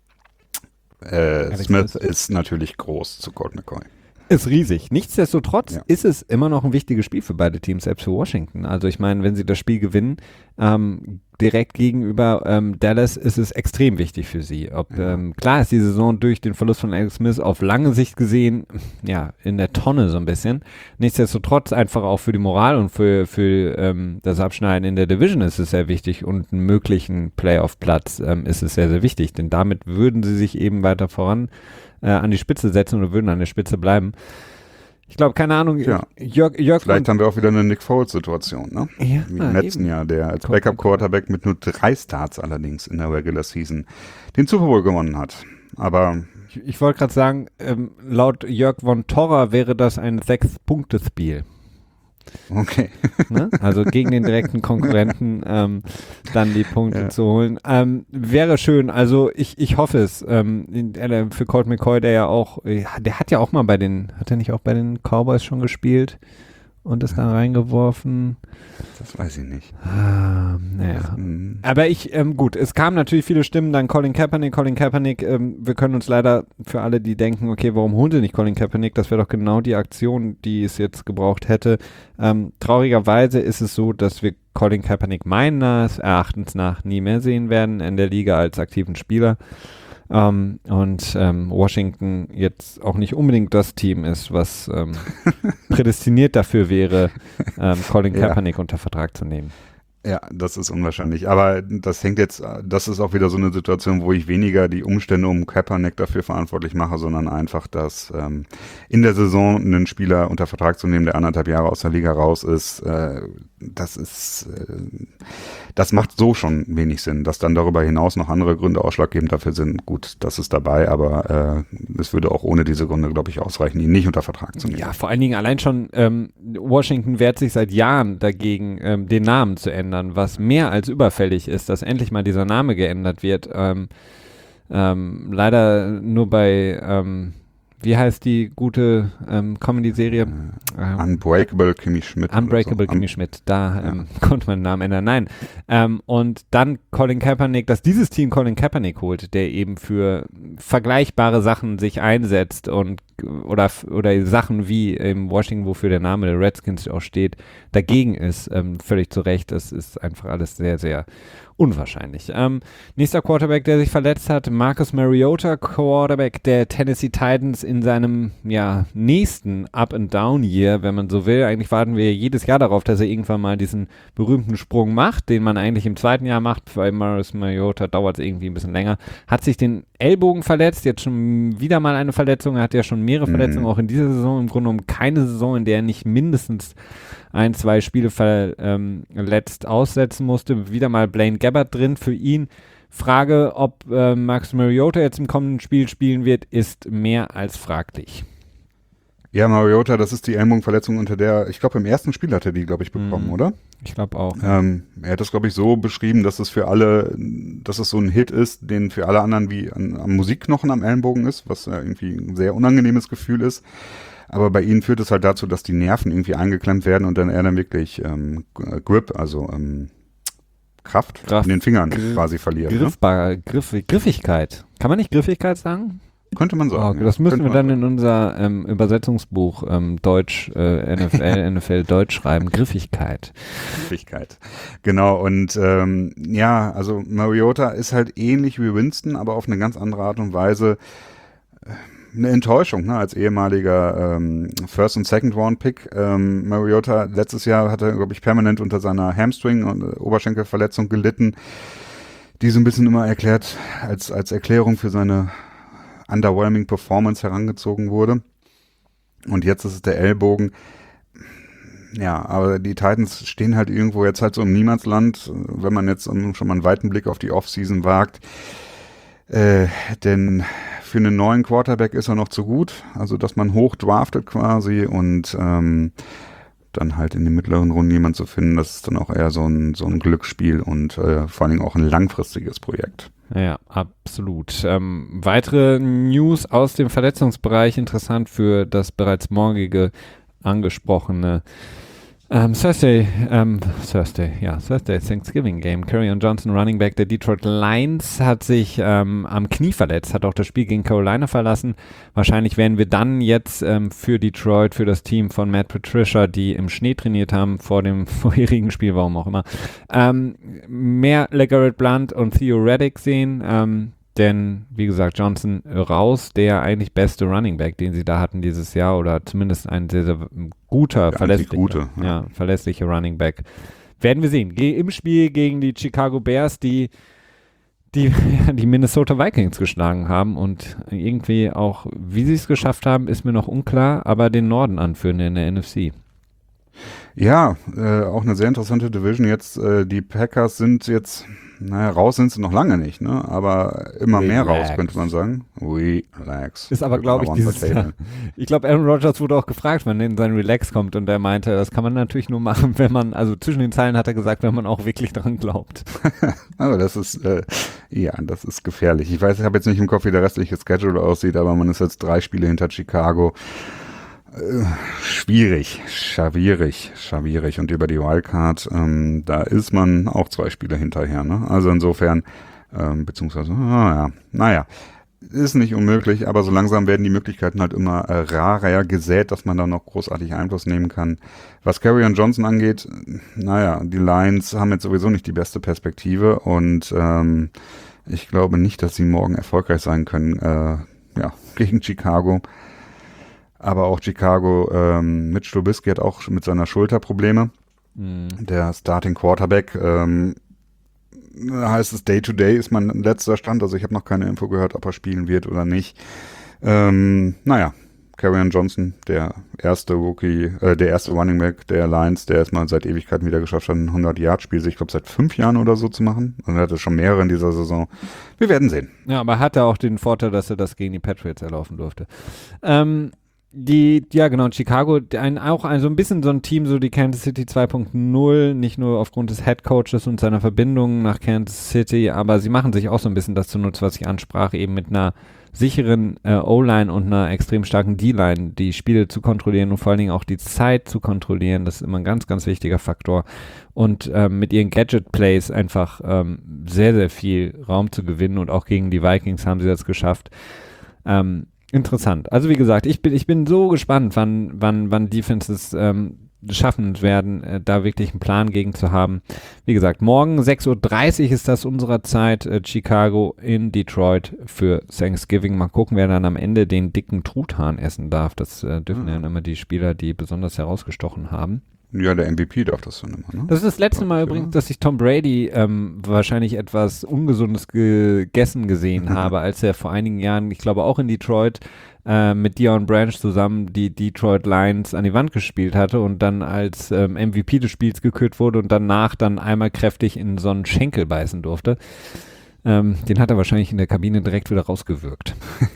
äh, Smith Smith. ist natürlich groß zu Colt McCoy. Ist riesig. Nichtsdestotrotz Ja. ist es immer noch ein wichtiges Spiel für beide Teams, selbst für Washington. Also ich meine, wenn sie das Spiel gewinnen, ähm, direkt gegenüber ähm, Dallas, ist es extrem wichtig für sie. Ob, Ja. ähm, klar ist die Saison durch den Verlust von Alex Smith auf lange Sicht gesehen, ja, in der Tonne so ein bisschen. Nichtsdestotrotz einfach auch für die Moral und für, für ähm, das Abschneiden in der Division ist es sehr wichtig und einen möglichen Playoff-Platz ähm, ist es sehr, sehr wichtig, denn damit würden sie sich eben weiter voran äh, an die Spitze setzen oder würden an der Spitze bleiben. Ich glaube, keine Ahnung, Ja. Jörg, Jörg Vielleicht haben wir auch wieder eine Nick Foles-Situation, ne? ja, Wie im letzten eben. Jahr, der als Kommt- Backup-Quarterback mit nur drei Starts allerdings in der Regular Season den Super Bowl gewonnen hat. Aber Ich, ich wollte gerade sagen, ähm, laut Jörg von Torra wäre das ein Sechs-Punkte-Spiel. okay. Ne? Also gegen den direkten Konkurrenten ähm, dann die Punkte Ja. zu holen. Ähm, wäre schön, also ich, ich hoffe es. Ähm, in- äh, für Colt McCoy, der ja auch, äh, der hat ja auch mal bei den, hat er nicht auch bei den Cowboys schon gespielt und ist dann reingeworfen? Das weiß ich nicht. Ah, naja. Hm. Aber ich, ähm, gut, es kamen natürlich viele Stimmen, dann Colin Kaepernick, Colin Kaepernick, ähm, wir können uns leider für alle, die denken, okay, warum holen sie nicht Colin Kaepernick, das wäre doch genau die Aktion, die es jetzt gebraucht hätte. Ähm, traurigerweise ist es so, dass wir Colin Kaepernick meines Erachtens nach nie mehr sehen werden in der Liga als aktiven Spieler. Ähm, und ähm, Washington jetzt auch nicht unbedingt das Team ist, was ähm, prädestiniert dafür wäre, ähm, Colin Ja. Kaepernick unter Vertrag zu nehmen. Ja, das ist unwahrscheinlich. Aber das hängt jetzt, das ist auch wieder so eine Situation, wo ich weniger die Umstände um Kaepernick dafür verantwortlich mache, sondern einfach, dass ähm, in der Saison einen Spieler unter Vertrag zu nehmen, der anderthalb Jahre aus der Liga raus ist, äh, das ist, äh, das macht so schon wenig Sinn. Dass dann darüber hinaus noch andere Gründe ausschlaggebend dafür sind, gut, das ist dabei, aber äh, es würde auch ohne diese Gründe, glaube ich, ausreichen, ihn nicht unter Vertrag zu nehmen. Ja, vor allen Dingen allein schon, ähm, Washington wehrt sich seit Jahren dagegen, ähm, den Namen zu ändern, was mehr als überfällig ist, dass endlich mal dieser Name geändert wird. Ähm, ähm, leider nur bei, ähm, wie heißt die gute ähm, Comedy-Serie? Äh, Unbreakable Kimmy Schmidt. Unbreakable so. Kimmy Schmidt, da ähm, ja. konnte man den Namen ändern. Nein. Ähm, und dann Colin Kaepernick, dass dieses Team Colin Kaepernick holt, der eben für vergleichbare Sachen sich einsetzt und oder, oder Sachen wie in Washington, wofür der Name der Redskins auch steht, dagegen ist, ähm, völlig zu Recht. Das ist einfach alles sehr, sehr unwahrscheinlich. Ähm, nächster Quarterback, der sich verletzt hat, Marcus Mariota, Quarterback der Tennessee Titans in seinem ja, nächsten Up-and-Down-Year, wenn man so will. Eigentlich warten wir jedes Jahr darauf, dass er irgendwann mal diesen berühmten Sprung macht, den man eigentlich im zweiten Jahr macht. Bei Marcus Mariota dauert es irgendwie ein bisschen länger. Hat sich den Ellbogen verletzt, jetzt schon wieder mal eine Verletzung. Er hat ja schon mehrere Verletzungen, mhm. auch in dieser Saison. Im Grunde genommen keine Saison, in der er nicht mindestens ein, zwei Spiele verletzt ähm, aussetzen musste. Wieder mal Blaine Gabbert drin für ihn. Frage, ob äh, Marcus Mariota jetzt im kommenden Spiel spielen wird, ist mehr als fraglich. Ja, Mariota, das ist die Ellbogenverletzung, unter der, ich glaube, im ersten Spiel hat er die, glaube ich, bekommen, mm, oder? Ich glaube auch. Ähm, er hat das, glaube ich, so beschrieben, dass es für alle, dass es so ein Hit ist, den für alle anderen wie an, am Musikknochen am Ellenbogen ist, was ja irgendwie ein sehr unangenehmes Gefühl ist. Aber bei ihnen führt es halt dazu, dass die Nerven irgendwie eingeklemmt werden und dann er dann wirklich ähm, Grip, also ähm, Kraft Graf, in den Fingern Gr- quasi verliert. Griffbar, ne? Griff, Griffigkeit. Kann man nicht Griffigkeit sagen? Könnte man sagen. Oh, das ja. müssen Könnte wir dann sagen. in unser ähm, Übersetzungsbuch ähm, Deutsch, äh, N F L, N F L Deutsch schreiben. Griffigkeit. Griffigkeit. Genau, und ähm, ja, also Mariota ist halt ähnlich wie Winston, aber auf eine ganz andere Art und Weise eine Enttäuschung, ne, als ehemaliger ähm, First- und Second-Round-Pick. Ähm, Mariota letztes Jahr hatte, glaube ich, permanent unter seiner Hamstring- und äh, Oberschenkelverletzung gelitten, die so ein bisschen immer erklärt, als, als Erklärung für seine underwhelming Performance herangezogen wurde. Und jetzt ist es der Ellbogen. Ja, aber die Titans stehen halt irgendwo jetzt halt so im Niemandsland, wenn man jetzt schon mal einen weiten Blick auf die Offseason wagt. Äh, denn für einen neuen Quarterback ist er noch zu gut, also dass man hoch draftet quasi und ähm, dann halt in den mittleren Runden jemand zu finden, das ist dann auch eher so ein, so ein Glücksspiel und äh, vor allen Dingen auch ein langfristiges Projekt. Ja, absolut. Ähm, weitere News aus dem Verletzungsbereich, interessant für das bereits morgige angesprochene Ähm, Thursday, ähm, Thursday, ja, Thursday, Thanksgiving Game. Kerryon Johnson, Running Back der Detroit Lions, hat sich ähm, am Knie verletzt, hat auch das Spiel gegen Carolina verlassen. Wahrscheinlich werden wir dann jetzt ähm, für Detroit, für das Team von Matt Patricia, die im Schnee trainiert haben vor dem vorherigen Spiel, warum auch immer, ähm, mehr LeGarrette Blount und Theo Reddick sehen. Ähm, Denn, wie gesagt, Johnson raus, der eigentlich beste Running Back, den sie da hatten dieses Jahr, oder zumindest ein sehr, sehr guter, ja, verlässlicher, gute, ja. Ja, verlässlicher Running Back. Werden wir sehen. Ge- Im Spiel gegen die Chicago Bears, die die, ja, die Minnesota Vikings geschlagen haben und irgendwie auch, wie sie es geschafft haben, ist mir noch unklar, aber den Norden anführen in der N F C. Ja, äh, auch eine sehr interessante Division jetzt. Äh, die Packers sind jetzt, naja, raus sind sie noch lange nicht, ne? Aber immer Relax. mehr raus, könnte man sagen. Relax. Ist aber, glaube ich, dieses Jahr. Ich glaube, Aaron Rodgers wurde auch gefragt, wann denn sein Relax kommt und er meinte, das kann man natürlich nur machen, wenn man, also zwischen den Zeilen hat er gesagt, wenn man auch wirklich dran glaubt. Aber das ist, äh, ja, das ist gefährlich. Ich weiß, ich habe jetzt nicht im Kopf, wie der restliche Schedule aussieht, aber man ist jetzt drei Spiele hinter Chicago. Schwierig, schwierig, schwierig. Und über die Wildcard, ähm, da ist man auch zwei Spiele hinterher. Ne? Also insofern, ähm, beziehungsweise, naja, naja, ist nicht unmöglich, aber so langsam werden die Möglichkeiten halt immer äh, rarer gesät, dass man da noch großartig Einfluss nehmen kann. Was Kerryon Johnson angeht, naja, die Lions haben jetzt sowieso nicht die beste Perspektive und ähm, ich glaube nicht, dass sie morgen erfolgreich sein können, äh, ja, gegen Chicago. Aber auch Chicago, ähm, Mitch Trubisky hat auch mit seiner Schulter Probleme. Mhm. Der Starting Quarterback, ähm, heißt es Day-to-Day ist mein letzter Stand. Also ich habe noch keine Info gehört, ob er spielen wird oder nicht. Ähm, naja, Kerryon Johnson, der erste Rookie, äh, der erste Running Back der Lions, der es mal seit Ewigkeiten wieder geschafft hat, ein hundert-Yard-Spiel, ich glaube seit fünf Jahren oder so zu machen. Und er hatte schon mehrere in dieser Saison. Wir werden sehen. Ja, aber er hatte auch den Vorteil, dass er das gegen die Patriots erlaufen durfte. Ähm, die, ja genau, Chicago, ein, auch ein, so ein bisschen so ein Team, so die Kansas City zwei Punkt null, nicht nur aufgrund des Head Coaches und seiner Verbindung nach Kansas City, aber sie machen sich auch so ein bisschen das zunutze, was ich ansprach, eben mit einer sicheren äh, O-Line und einer extrem starken D-Line, die Spiele zu kontrollieren und vor allen Dingen auch die Zeit zu kontrollieren, das ist immer ein ganz, ganz wichtiger Faktor. Und ähm, mit ihren Gadget-Plays einfach ähm, sehr, sehr viel Raum zu gewinnen und auch gegen die Vikings haben sie das geschafft. Ähm, interessant. Also wie gesagt, ich bin, ich bin so gespannt, wann, wann, wann Defenses ähm, schaffen werden, äh, da wirklich einen Plan gegen zu haben. Wie gesagt, morgen sechs Uhr dreißig ist das unserer Zeit, äh, Chicago in Detroit für Thanksgiving. Mal gucken, wer dann am Ende den dicken Truthahn essen darf. Das äh, dürfen mhm. ja immer die Spieler, die besonders herausgestochen haben. Ja, der M V P darf das dann immer, ne? Das ist das letzte Mal ja. übrigens, dass ich Tom Brady ähm, wahrscheinlich etwas Ungesundes gegessen gesehen habe, als er vor einigen Jahren, ich glaube auch in Detroit, äh, mit Deion Branch zusammen die Detroit Lions an die Wand gespielt hatte und dann als ähm, M V P des Spiels gekürt wurde und danach dann einmal kräftig in so einen Schenkel beißen durfte. Ähm, den hat er wahrscheinlich in der Kabine direkt wieder rausgewürgt.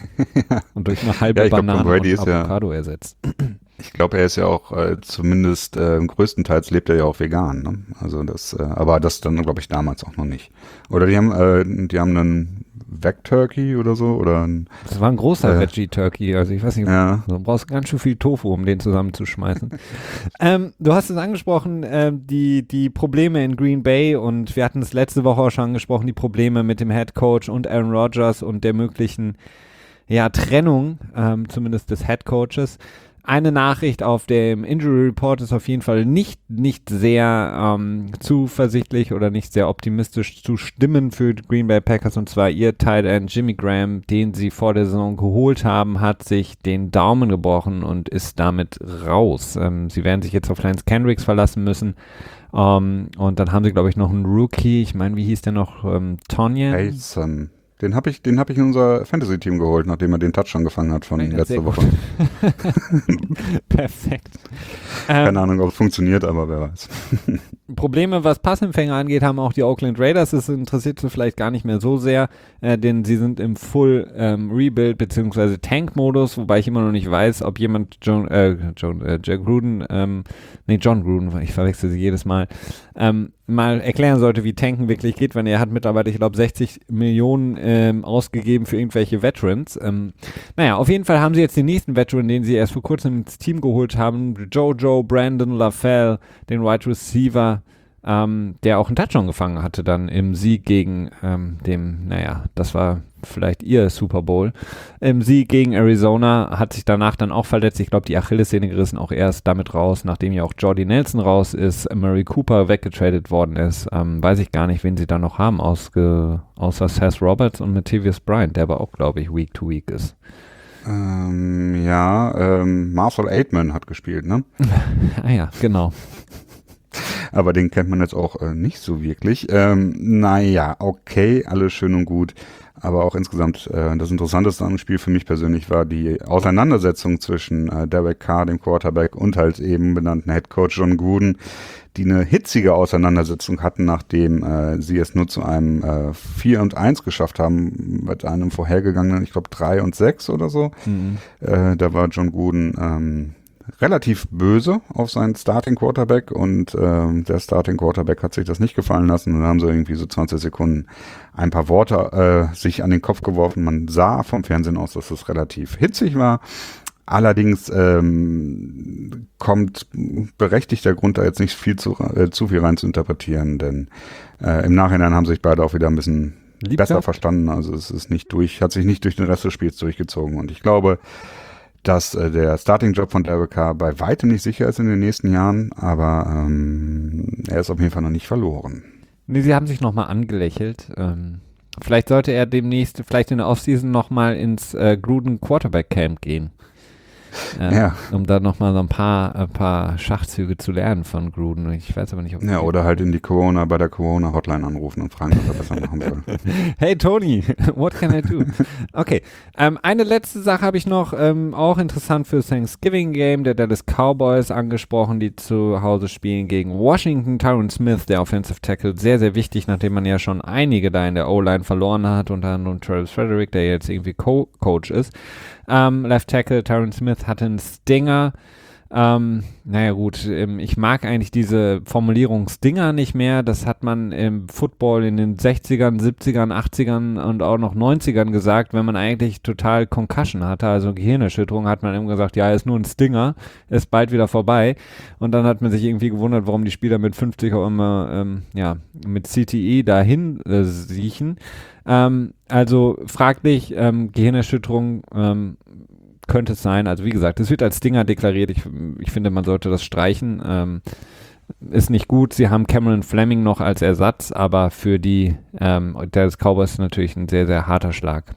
Und durch eine halbe ja, ich glaub, Banane Tom Brady und ist Avocado ja, ersetzt. Ich glaube, er ist ja auch, äh, zumindest äh, größtenteils lebt er ja auch vegan, ne? Also das, äh, aber das dann, glaube ich, damals auch noch nicht. Oder die haben, äh, die haben einen Veg-Turkey oder so, oder ein, Das war ein großer äh, Veggie-Turkey, also ich weiß nicht, ja. du brauchst ganz schön viel Tofu, um den zusammenzuschmeißen. ähm, du hast es angesprochen, äh, die, die Probleme in Green Bay und wir hatten es letzte Woche auch schon angesprochen, die Probleme mit dem Head Coach und Aaron Rodgers und der möglichen ja, Trennung, ähm, zumindest des Head Coaches. Eine Nachricht auf dem Injury Report ist auf jeden Fall nicht, nicht sehr ähm, zuversichtlich oder nicht sehr optimistisch zu stimmen für die Green Bay Packers, und zwar ihr Tight End Jimmy Graham, den sie vor der Saison geholt haben, hat sich den Daumen gebrochen und ist damit raus. Ähm, sie werden sich jetzt auf Lance Kendricks verlassen müssen. Um, und dann haben sie, glaube ich, noch einen Rookie, ich meine, wie hieß der noch? Ähm, Tonyan? Mason. Den habe ich, den hab ich in unser Fantasy-Team geholt, nachdem er den Touchdown gefangen hat von Ja, letzter Woche. Perfekt. Keine ähm, Ahnung, ob es funktioniert, aber wer weiß. Probleme, was Passempfänger angeht, haben auch die Oakland Raiders. Das interessiert sie vielleicht gar nicht mehr so sehr, äh, denn sie sind im Full ähm, Rebuild bzw. Tank-Modus, wobei ich immer noch nicht weiß, ob jemand John, äh, John, äh, Jack Gruden, ähm, nee, John Gruden, ich verwechsel sie jedes Mal, ähm, mal erklären sollte, wie Tanken wirklich geht, wenn er hat mittlerweile, ich glaube, sechzig Millionen ähm, ausgegeben für irgendwelche Veterans. Ähm, naja, auf jeden Fall haben sie jetzt den nächsten Veteran, den sie erst vor kurzem ins Team geholt haben, Jojo Brandon LaFell, den Wide Receiver, ähm, der auch einen Touchdown gefangen hatte dann im Sieg gegen ähm, dem, naja, das war vielleicht ihr Super Bowl, im Sieg gegen Arizona, hat sich danach dann auch verletzt. Ich glaube, die Achillessehne gerissen, auch erst damit raus, nachdem ja auch Jordy Nelson raus ist, Murray Cooper weggetradet worden ist. Ähm, weiß ich gar nicht, wen sie da noch haben, ausge, außer Seth Roberts und Latavius Bryant, der aber auch, glaube ich, Week to Week ist. Ähm, ja, ähm, Marcel Aitman hat gespielt, ne? Ah ja, genau. Aber den kennt man jetzt auch äh, nicht so wirklich. Ähm, naja, okay, alles schön und gut. Aber auch insgesamt äh, das Interessanteste an dem Spiel für mich persönlich war die Auseinandersetzung zwischen äh, Derek Carr, dem Quarterback, und halt eben benannten Headcoach John Gruden, die eine hitzige Auseinandersetzung hatten, nachdem äh, sie es nur zu einem äh, vier und eins geschafft haben, mit einem vorhergegangenen, ich glaube, drei und sechs oder so. Mhm. Äh, da war John Gruden ähm, relativ böse auf seinen Starting Quarterback und ähm, der Starting Quarterback hat sich das nicht gefallen lassen und dann haben sie irgendwie so zwanzig Sekunden ein paar Worte äh, sich an den Kopf geworfen. Man sah vom Fernsehen aus, dass es relativ hitzig war. Allerdings ähm, kommt berechtigter Grund, da jetzt nicht viel zu, äh, zu viel rein zu interpretieren, denn äh, im Nachhinein haben sich beide auch wieder ein bisschen Lieb besser gehabt. verstanden. Also es ist nicht durch, hat sich nicht durch den Rest des Spiels durchgezogen und ich glaube, dass äh, der Starting-Job von Derek Carr bei weitem nicht sicher ist in den nächsten Jahren, aber ähm, er ist auf jeden Fall noch nicht verloren. Nee, sie haben sich nochmal angelächelt. Ähm, vielleicht sollte er demnächst, vielleicht in der Offseason nochmal ins äh, Gruden Quarterback Camp gehen. äh, Ja. um da nochmal so ein paar, ein paar Schachzüge zu lernen von Gruden. Ich weiß aber nicht, ob Ja, oder halt in die Corona, bei der Corona-Hotline anrufen und fragen, was er besser machen soll. Hey Tony, what can I do? Okay, ähm, eine letzte Sache habe ich noch, ähm, auch interessant für Thanksgiving Game, der Dallas Cowboys angesprochen, die zu Hause spielen gegen Washington. Tyron Smith, der Offensive Tackle, sehr, sehr wichtig, nachdem man ja schon einige da in der O-Line verloren hat, unter anderem Travis Frederick, der jetzt irgendwie Co- Coach ist. Ähm, Left Tackle Tyron Smith hatte einen Stinger. Ähm, naja gut, ähm, ich mag eigentlich diese Formulierung Stinger nicht mehr. Das hat man im Football in den sechzigern, siebzigern, achtzigern und auch noch neunzigern gesagt, wenn man eigentlich total Concussion hatte, also Gehirnerschütterung, hat man immer gesagt, ja, ist nur ein Stinger, ist bald wieder vorbei. Und dann hat man sich irgendwie gewundert, warum die Spieler mit fünfzig auch immer ähm, ja, mit C T E dahin äh, siechen. Ähm, also fraglich, ähm, Gehirnerschütterung, ähm, könnte es sein. Also wie gesagt, es wird als Stinger deklariert. Ich, ich finde, man sollte das streichen. Ähm, ist nicht gut. Sie haben Cameron Fleming noch als Ersatz, aber für die ähm, Dallas Cowboys natürlich ein sehr, sehr harter Schlag.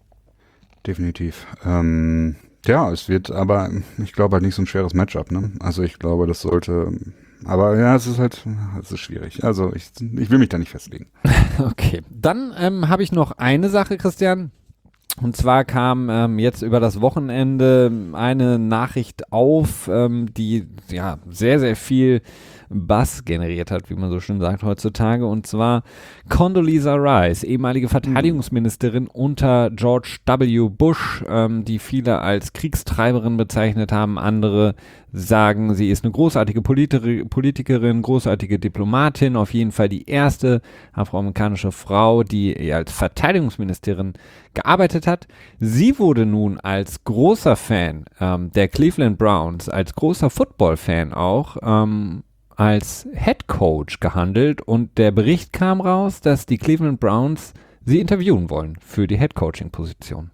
Definitiv. Ähm, ja, es wird aber, ich glaube halt nicht so ein schweres Matchup, ne? Also ich glaube, das sollte, aber ja, es ist halt, es ist schwierig. Also ich, ich will mich da nicht festlegen. Okay, dann ähm, habe ich noch eine Sache, Christian. Und zwar kam ähm, jetzt über das Wochenende eine Nachricht auf, ähm, die ja sehr, sehr viel Buzz generiert hat, wie man so schön sagt heutzutage. Und zwar Condoleezza Rice, ehemalige Verteidigungsministerin unter George W. Bush, ähm, die viele als Kriegstreiberin bezeichnet haben. Andere sagen, sie ist eine großartige Politi- Politikerin, großartige Diplomatin, auf jeden Fall die erste afroamerikanische Frau, die als Verteidigungsministerin gearbeitet hat. Sie wurde nun als großer Fan ähm, der Cleveland Browns, als großer Football-Fan auch, ähm, als Head Coach gehandelt und der Bericht kam raus, dass die Cleveland Browns sie interviewen wollen für die Head Coaching Position.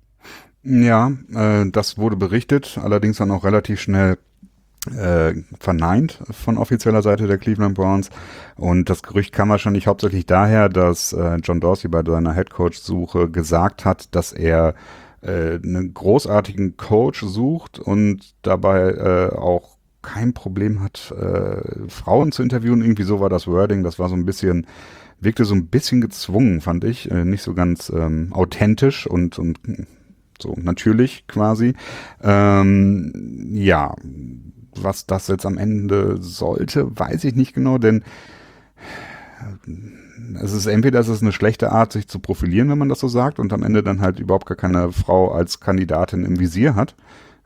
Ja, äh, das wurde berichtet, allerdings dann auch relativ schnell äh, verneint von offizieller Seite der Cleveland Browns. Und das Gerücht kam wahrscheinlich hauptsächlich daher, dass äh, John Dorsey bei seiner Head Coach Suche gesagt hat, dass er äh, einen großartigen Coach sucht und dabei äh, auch kein Problem hat, äh, Frauen zu interviewen. Irgendwie so war das Wording. Das war so ein bisschen, wirkte so ein bisschen gezwungen, fand ich. Äh, nicht so ganz ähm, authentisch und, und so natürlich quasi. Ähm, ja, was das jetzt am Ende sollte, weiß ich nicht genau, denn es ist entweder es ist eine schlechte Art, sich zu profilieren, wenn man das so sagt, und am Ende dann halt überhaupt gar keine Frau als Kandidatin im Visier hat.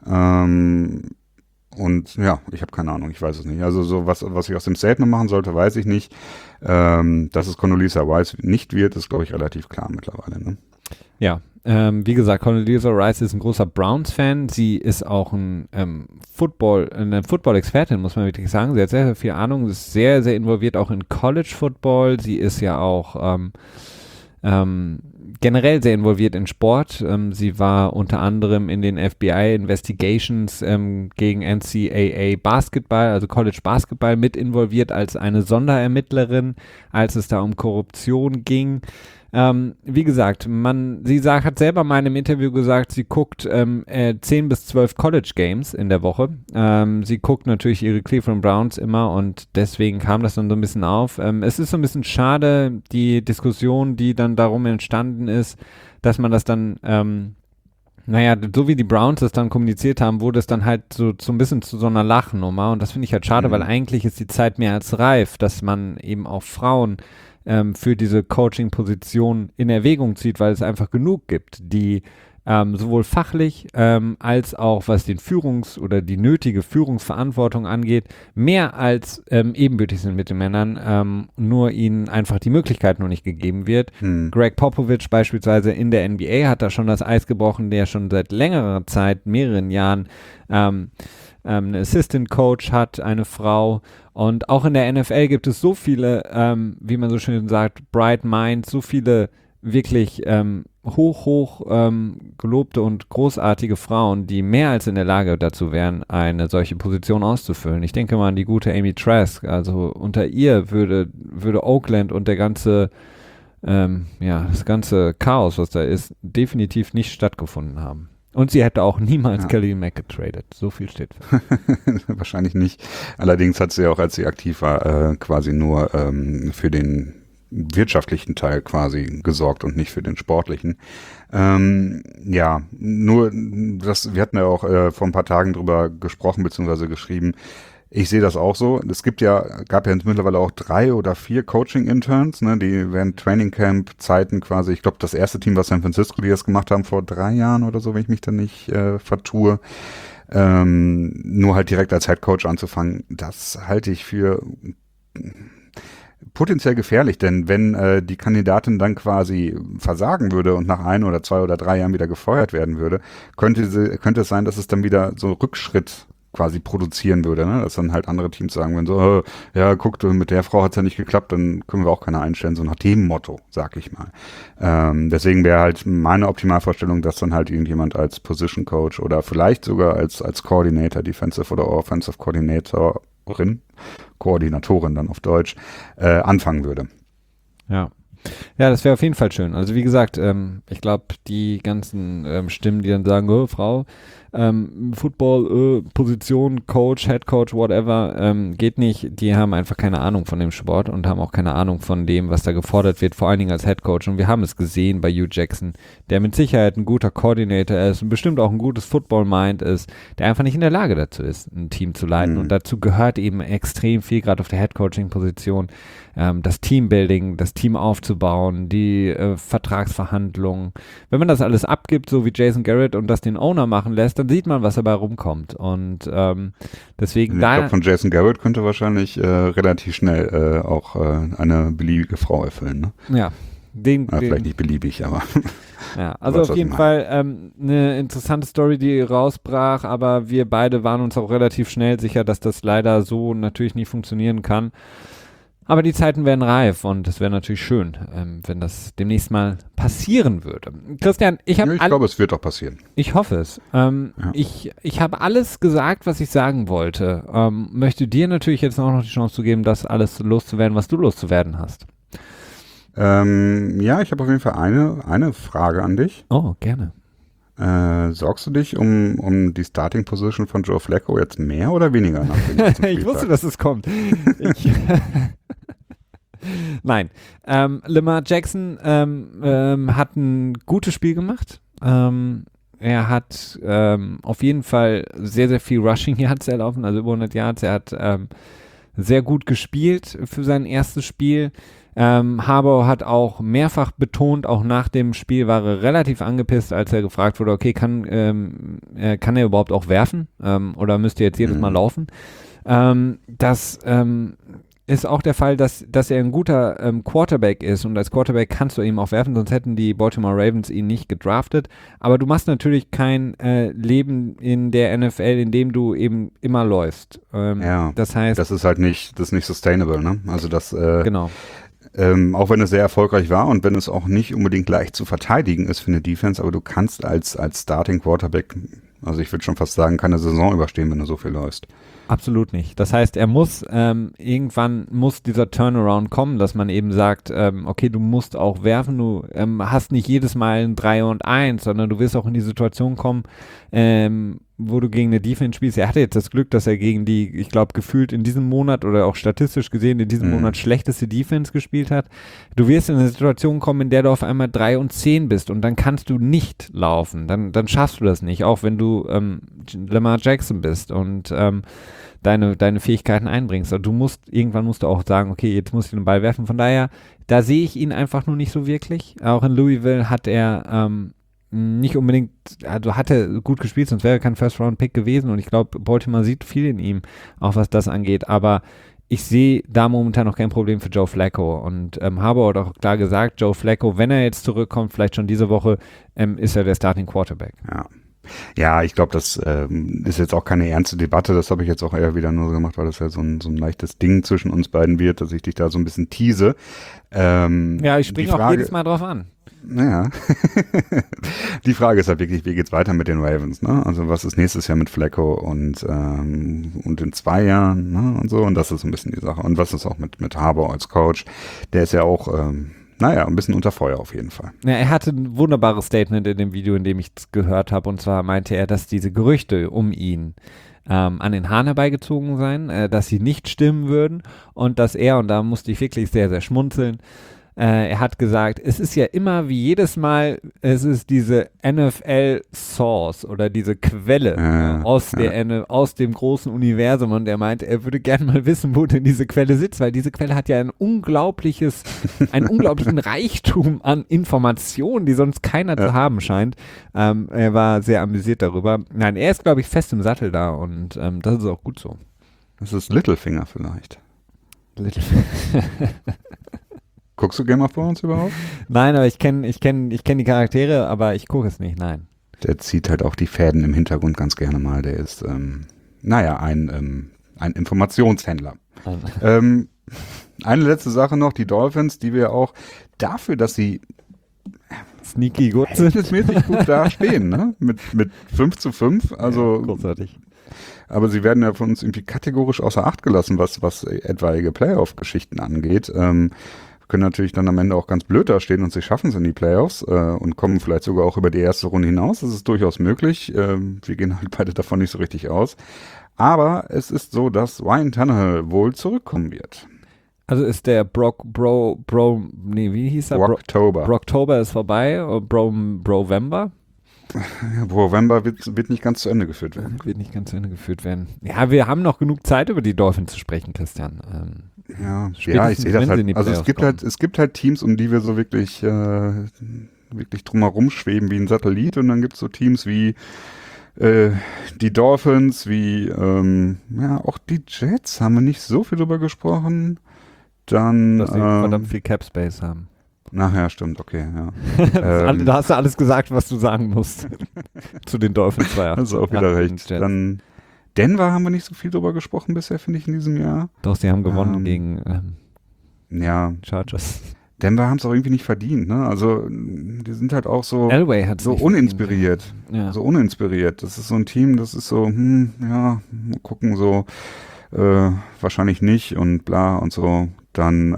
Ähm, Und ja, ich habe keine Ahnung, ich weiß es nicht. Also so was, was ich aus dem Statement machen sollte, weiß ich nicht. Ähm, dass es Condoleezza Rice nicht wird, ist, glaube ich, relativ klar mittlerweile. Ne? Ja, ähm, wie gesagt, Condoleezza Rice ist ein großer Browns-Fan. Sie ist auch ein ähm, Football, eine Football-Expertin, muss man wirklich sagen. Sie hat sehr, sehr viel Ahnung, sie ist sehr, sehr involviert auch in College-Football. Sie ist ja auch ähm, ähm, generell sehr involviert in Sport. Ähm, sie war unter anderem in den F B I-Investigations ähm, gegen N C A A Basketball, also College Basketball, mit involviert als eine Sonderermittlerin, als es da um Korruption ging. Ähm, wie gesagt, man, sie sagt, hat selber mal in einem Interview gesagt, sie guckt ähm, äh, zehn bis zwölf College Games in der Woche. Ähm, sie guckt natürlich ihre Cleveland Browns immer und deswegen kam das dann so ein bisschen auf. Ähm, es ist so ein bisschen schade, die Diskussion, die dann darum entstanden ist, dass man das dann, ähm, naja, so wie die Browns es dann kommuniziert haben, wurde es dann halt so, so ein bisschen zu so einer Lachnummer und das finde ich halt schade, mhm. weil eigentlich ist die Zeit mehr als reif, dass man eben auch Frauen Ähm, für diese Coaching-Position in Erwägung zieht, weil es einfach genug gibt, die ähm, sowohl fachlich ähm, als auch was den Führungs- oder die nötige Führungsverantwortung angeht, mehr als ähm, ebenbürtig sind mit den Männern, ähm, nur ihnen einfach die Möglichkeit noch nicht gegeben wird. Hm. Greg Popovich beispielsweise in der N B A hat da schon das Eis gebrochen, der schon seit längerer Zeit, mehreren Jahren ähm, ähm, einen Assistant Coach hat, eine Frau. Und auch in der N F L gibt es so viele, ähm, wie man so schön sagt, bright minds, so viele wirklich ähm, hoch, hoch ähm, gelobte und großartige Frauen, die mehr als in der Lage dazu wären, eine solche Position auszufüllen. Ich denke mal an die gute Amy Trask. Also unter ihr würde, würde Oakland und der ganze, ähm, ja, das ganze Chaos, was da ist, definitiv nicht stattgefunden haben. Und sie hätte auch niemals Ja. Khalil Mack getradet. So viel steht fest. Wahrscheinlich nicht. Allerdings hat sie auch, als sie aktiv war, äh, quasi nur ähm, für den wirtschaftlichen Teil quasi gesorgt und nicht für den sportlichen. Ähm, ja, nur das, wir hatten ja auch äh, vor ein paar Tagen drüber gesprochen bzw. geschrieben. Ich sehe das auch so. Es gibt ja, gab ja mittlerweile auch drei oder vier Coaching-Interns, ne, die während Training-Camp-Zeiten quasi, ich glaube, das erste Team war San Francisco, die das gemacht haben vor drei Jahren oder so, wenn ich mich da nicht äh, vertue. Ähm, nur halt direkt als Head-Coach anzufangen, das halte ich für potenziell gefährlich, denn wenn äh, die Kandidatin dann quasi versagen würde und nach ein oder zwei oder drei Jahren wieder gefeuert werden würde, könnte, sie, könnte es sein, dass es dann wieder so Rückschritt quasi produzieren würde, ne? Dass dann halt andere Teams sagen würden, so, äh, ja, guck, mit der Frau hat es ja nicht geklappt, dann können wir auch keine einstellen, so nach dem Motto, sag ich mal. Ähm, deswegen wäre halt meine Optimalvorstellung, dass dann halt irgendjemand als Position Coach oder vielleicht sogar als, als Coordinator, Defensive oder Offensive Coordinatorin, Koordinatorin dann auf Deutsch, äh, anfangen würde. Ja. Ja, das wäre auf jeden Fall schön. Also wie gesagt, ähm, ich glaube, die ganzen ähm, Stimmen, die dann sagen, oh, Frau, ähm, Football, äh, Position, Coach, Head Coach, whatever, ähm, geht nicht. Die haben einfach keine Ahnung von dem Sport und haben auch keine Ahnung von dem, was da gefordert wird, vor allen Dingen als Head Coach. Und wir haben es gesehen bei Hugh Jackson, der mit Sicherheit ein guter Coordinator ist und bestimmt auch ein gutes Football-Mind ist, der einfach nicht in der Lage dazu ist, ein Team zu leiten. Mhm. Und dazu gehört eben extrem viel, gerade auf der Head Coaching-Position, ähm, das Teambuilding, das Team aufzubauen, die äh, Vertragsverhandlungen. Wenn man das alles abgibt, so wie Jason Garrett, und das den Owner machen lässt, dann sieht man, was dabei rumkommt. Und ähm, deswegen Ich da... glaube, von Jason Garrett könnte wahrscheinlich äh, relativ schnell äh, auch äh, eine beliebige Frau erfüllen. Ne? Ja, den, Ja, den, vielleicht nicht beliebig, aber ja, also weißt, auf jeden was ich Fall ähm, eine interessante Story, die rausbrach, aber wir beide waren uns auch relativ schnell sicher, dass das leider so natürlich nicht funktionieren kann. Aber die Zeiten werden reif und es wäre natürlich schön, ähm, wenn das demnächst mal passieren würde. Christian, ich habe ja, ich glaube, es wird doch passieren. Ich hoffe es. Ähm, Ja. Ich, ich habe alles gesagt, was ich sagen wollte. Ähm, möchte dir natürlich jetzt auch noch die Chance zu geben, das alles loszuwerden, was du loszuwerden hast. Ähm, ja, ich habe auf jeden Fall eine, eine Frage an dich. Oh, gerne. Äh, sorgst du dich um, um die Starting Position von Joe Flacco jetzt mehr oder weniger nach dem letzten Ich wusste, Spieltag? dass es kommt. Ich Nein. Ähm, Lamar Jackson ähm, ähm, hat ein gutes Spiel gemacht. Ähm, er hat ähm, auf jeden Fall sehr, sehr viel Rushing Yards erlaufen, also über hundert Yards. Er hat ähm, sehr gut gespielt für sein erstes Spiel. Ähm, Harbaugh hat auch mehrfach betont, auch nach dem Spiel war er relativ angepisst, als er gefragt wurde, okay, kann, ähm, äh, kann er überhaupt auch werfen ähm, oder müsst ihr jetzt jedes Mhm. Mal laufen? Ähm, das ähm, ist auch der Fall, dass, dass er ein guter ähm, Quarterback ist und als Quarterback kannst du ihm auch werfen, sonst hätten die Baltimore Ravens ihn nicht gedraftet. Aber du machst natürlich kein äh, Leben in der N F L, in dem du eben immer läufst. Ähm, Ja, das heißt, das ist halt nicht, das ist nicht sustainable, ne? Also das, äh, genau. ähm, auch wenn es sehr erfolgreich war und wenn es auch nicht unbedingt leicht zu verteidigen ist für eine Defense, aber du kannst als, als Starting Quarterback, also ich würde schon fast sagen, keine Saison überstehen, wenn du so viel läufst. Absolut nicht. Das heißt, er muss, ähm, irgendwann muss dieser Turnaround kommen, dass man eben sagt, ähm, okay, du musst auch werfen, du ähm, hast nicht jedes Mal ein drei und eins, sondern du wirst auch in die Situation kommen, ähm, wo du gegen eine Defense spielst. Er hatte jetzt das Glück, dass er gegen die, ich glaube, gefühlt in diesem Monat oder auch statistisch gesehen in diesem Mhm. Monat schlechteste Defense gespielt hat. Du wirst in eine Situation kommen, in der du auf einmal drei und zehn bist und dann kannst du nicht laufen. Dann, dann schaffst du das nicht, auch wenn du ähm, Lamar Jackson bist und ähm, deine, deine Fähigkeiten einbringst. Also du musst, irgendwann musst du auch sagen, okay, jetzt muss ich den Ball werfen. Von daher, da sehe ich ihn einfach nur nicht so wirklich. Auch in Louisville hat er ähm, nicht unbedingt, also hatte gut gespielt, sonst wäre er kein First-Round-Pick gewesen und ich glaube, Baltimore sieht viel in ihm, auch was das angeht, aber ich sehe da momentan noch kein Problem für Joe Flacco und ähm, Harbaugh hat auch klar gesagt, Joe Flacco, wenn er jetzt zurückkommt, vielleicht schon diese Woche, ähm, ist er der Starting Quarterback. Ja. Ja, ich glaube, das ähm, ist jetzt auch keine ernste Debatte. Das habe ich jetzt auch eher wieder nur so gemacht, weil das ja so ein, so ein leichtes Ding zwischen uns beiden wird, dass ich dich da so ein bisschen tease. Ähm, Ja, ich die springe auch Frage- jedes Mal drauf an. Naja, die Frage ist halt wirklich, wie geht's weiter mit den Ravens, ne? Also was ist nächstes Jahr mit Flacco und ähm, und in zwei Jahren, ne? Und so, und das ist so ein bisschen die Sache. Und was ist auch mit mit Harbaugh als Coach? Der ist ja auch ähm, naja, ein bisschen unter Feuer auf jeden Fall. Ja, er hatte ein wunderbares Statement in dem Video, in dem ich es gehört habe. Und zwar meinte er, dass diese Gerüchte um ihn ähm, an den Haaren herbeigezogen seien, äh, dass sie nicht stimmen würden und dass er, und da musste ich wirklich sehr, sehr schmunzeln, äh, er hat gesagt, es ist ja immer wie jedes Mal, es ist diese N F L-Source oder diese Quelle Ja, äh, aus, ja. der, N- aus dem großen Universum, und er meinte, er würde gerne mal wissen, wo denn diese Quelle sitzt, weil diese Quelle hat ja ein unglaubliches, einen unglaublichen Reichtum an Informationen, die sonst keiner Ja. zu haben scheint. Ähm, er war sehr amüsiert darüber. Nein, er ist, glaube ich, fest im Sattel da, und ähm, das ist auch gut so. Das ist Littlefinger vielleicht. Little Guckst du Game of Thrones überhaupt? Nein, aber ich kenne ich kenn, ich kenn die Charaktere, aber ich gucke es nicht, nein. Der zieht halt auch die Fäden im Hintergrund ganz gerne mal. Der ist, ähm, naja, ein, ähm, ein Informationshändler. ähm, eine letzte Sache noch, die Dolphins, die wir auch dafür, dass sie Sneaky gut sind. verhältnismäßig gut dastehen, ne? Mit, mit fünf zu fünf, also, Ja, großartig. aber sie werden ja von uns irgendwie kategorisch außer Acht gelassen, was, was etwaige Playoff-Geschichten angeht. Ähm, können natürlich dann am Ende auch ganz blöd dastehen und sie schaffen es in die Playoffs äh, und kommen vielleicht sogar auch über die erste Runde hinaus. Das ist durchaus möglich. Ähm, wir gehen halt beide davon nicht so richtig aus. Aber es ist so, dass Ryan Tannehill wohl zurückkommen wird. Also ist der Brock, Bro, Bro, nee, wie hieß er? Bro, Brocktober. Brocktober ist vorbei, oder Bro, Brovember? November wird, wird nicht ganz zu Ende geführt werden. Wird nicht ganz zu Ende geführt werden. Ja, wir haben noch genug Zeit, über die Dolphins zu sprechen, Christian. Ähm, Ja, Spätestens, ja, ich sehe das wenn sie in die halt. Also es Playoffs gibt kommen. halt, es gibt halt Teams, um die wir so wirklich, äh, wirklich drumherum schweben wie ein Satellit, und dann gibt es so Teams wie äh, die Dolphins, wie ähm, ja auch die Jets, haben wir nicht so viel drüber gesprochen. Dann dass sie ähm, verdammt viel Cap Space haben. nachher stimmt, okay, ja. Alle- ähm, da hast du alles gesagt, was du sagen musst. Zu den Dolphins war ja. hast du auch wieder Ja, recht. und Jets. Dann Denver haben wir nicht so viel drüber gesprochen bisher, finde ich, in diesem Jahr. Doch, sie haben gewonnen Ähm, gegen ähm, Ja, Chargers. Denver haben es auch irgendwie nicht verdient, ne? Also die sind halt auch so, Elway hat so uninspiriert. Ja. So uninspiriert. Das ist so ein Team, das ist so, hm, ja, mal gucken, so, äh, wahrscheinlich nicht und bla und so. Dann,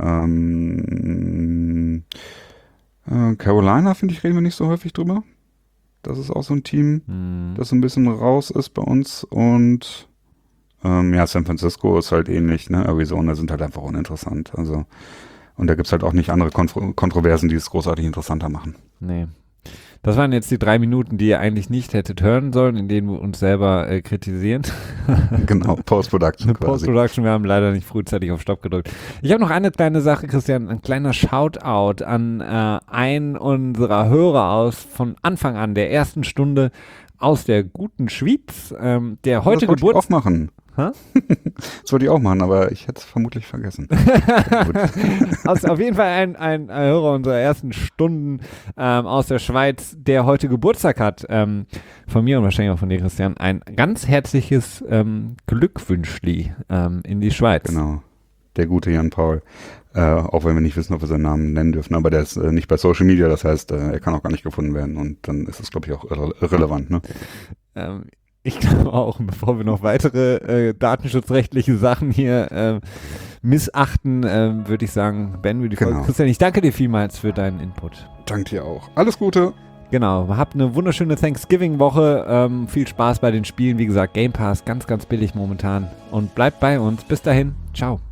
ähm, äh, Carolina, finde ich, reden wir nicht so häufig drüber. Das ist auch so ein Team, Hm. das so ein bisschen raus ist bei uns. Und, ähm, ja, San Francisco ist halt ähnlich, ne? Arizona sind halt einfach uninteressant. Also, und da gibt's halt auch nicht andere Kontro- Kontroversen, die es großartig interessanter machen. Nee. Das waren jetzt die drei Minuten, die ihr eigentlich nicht hättet hören sollen, in denen wir uns selber äh, kritisieren. Genau, Post-Production quasi. Post-Production, wir haben leider nicht frühzeitig auf Stopp gedrückt. Ich habe noch eine kleine Sache, Christian, ein kleiner Shoutout an äh, einen unserer Hörer aus von Anfang an, der ersten Stunde aus der guten Schweiz, ähm, der heute das wollte ich auch Geburtstag... machen. Hä? Das wollte ich auch machen, aber ich hätte es vermutlich vergessen. Gut. Also auf jeden Fall ein, ein, ein Hörer unserer ersten Stunden ähm, aus der Schweiz, der heute Geburtstag hat. Ähm, von mir und wahrscheinlich auch von dir, Christian. Ein ganz herzliches ähm, Glückwünschli ähm, in die Schweiz. Genau, der gute Jan Paul. Äh, auch wenn wir nicht wissen, ob wir seinen Namen nennen dürfen, aber der ist äh, nicht bei Social Media, das heißt, äh, er kann auch gar nicht gefunden werden und dann ist es, glaube ich, auch irre irrelevant. Ne? Ähm, ich glaube auch, bevor wir noch weitere äh, datenschutzrechtliche Sachen hier äh, missachten, äh, würde ich sagen, Ben, würde ich Genau. Christian, ich danke dir vielmals für deinen Input. Dank dir auch. Alles Gute. Genau, habt eine wunderschöne Thanksgiving-Woche. Ähm, viel Spaß bei den Spielen. Wie gesagt, Game Pass ganz, ganz billig momentan. Und bleibt bei uns. Bis dahin. Ciao.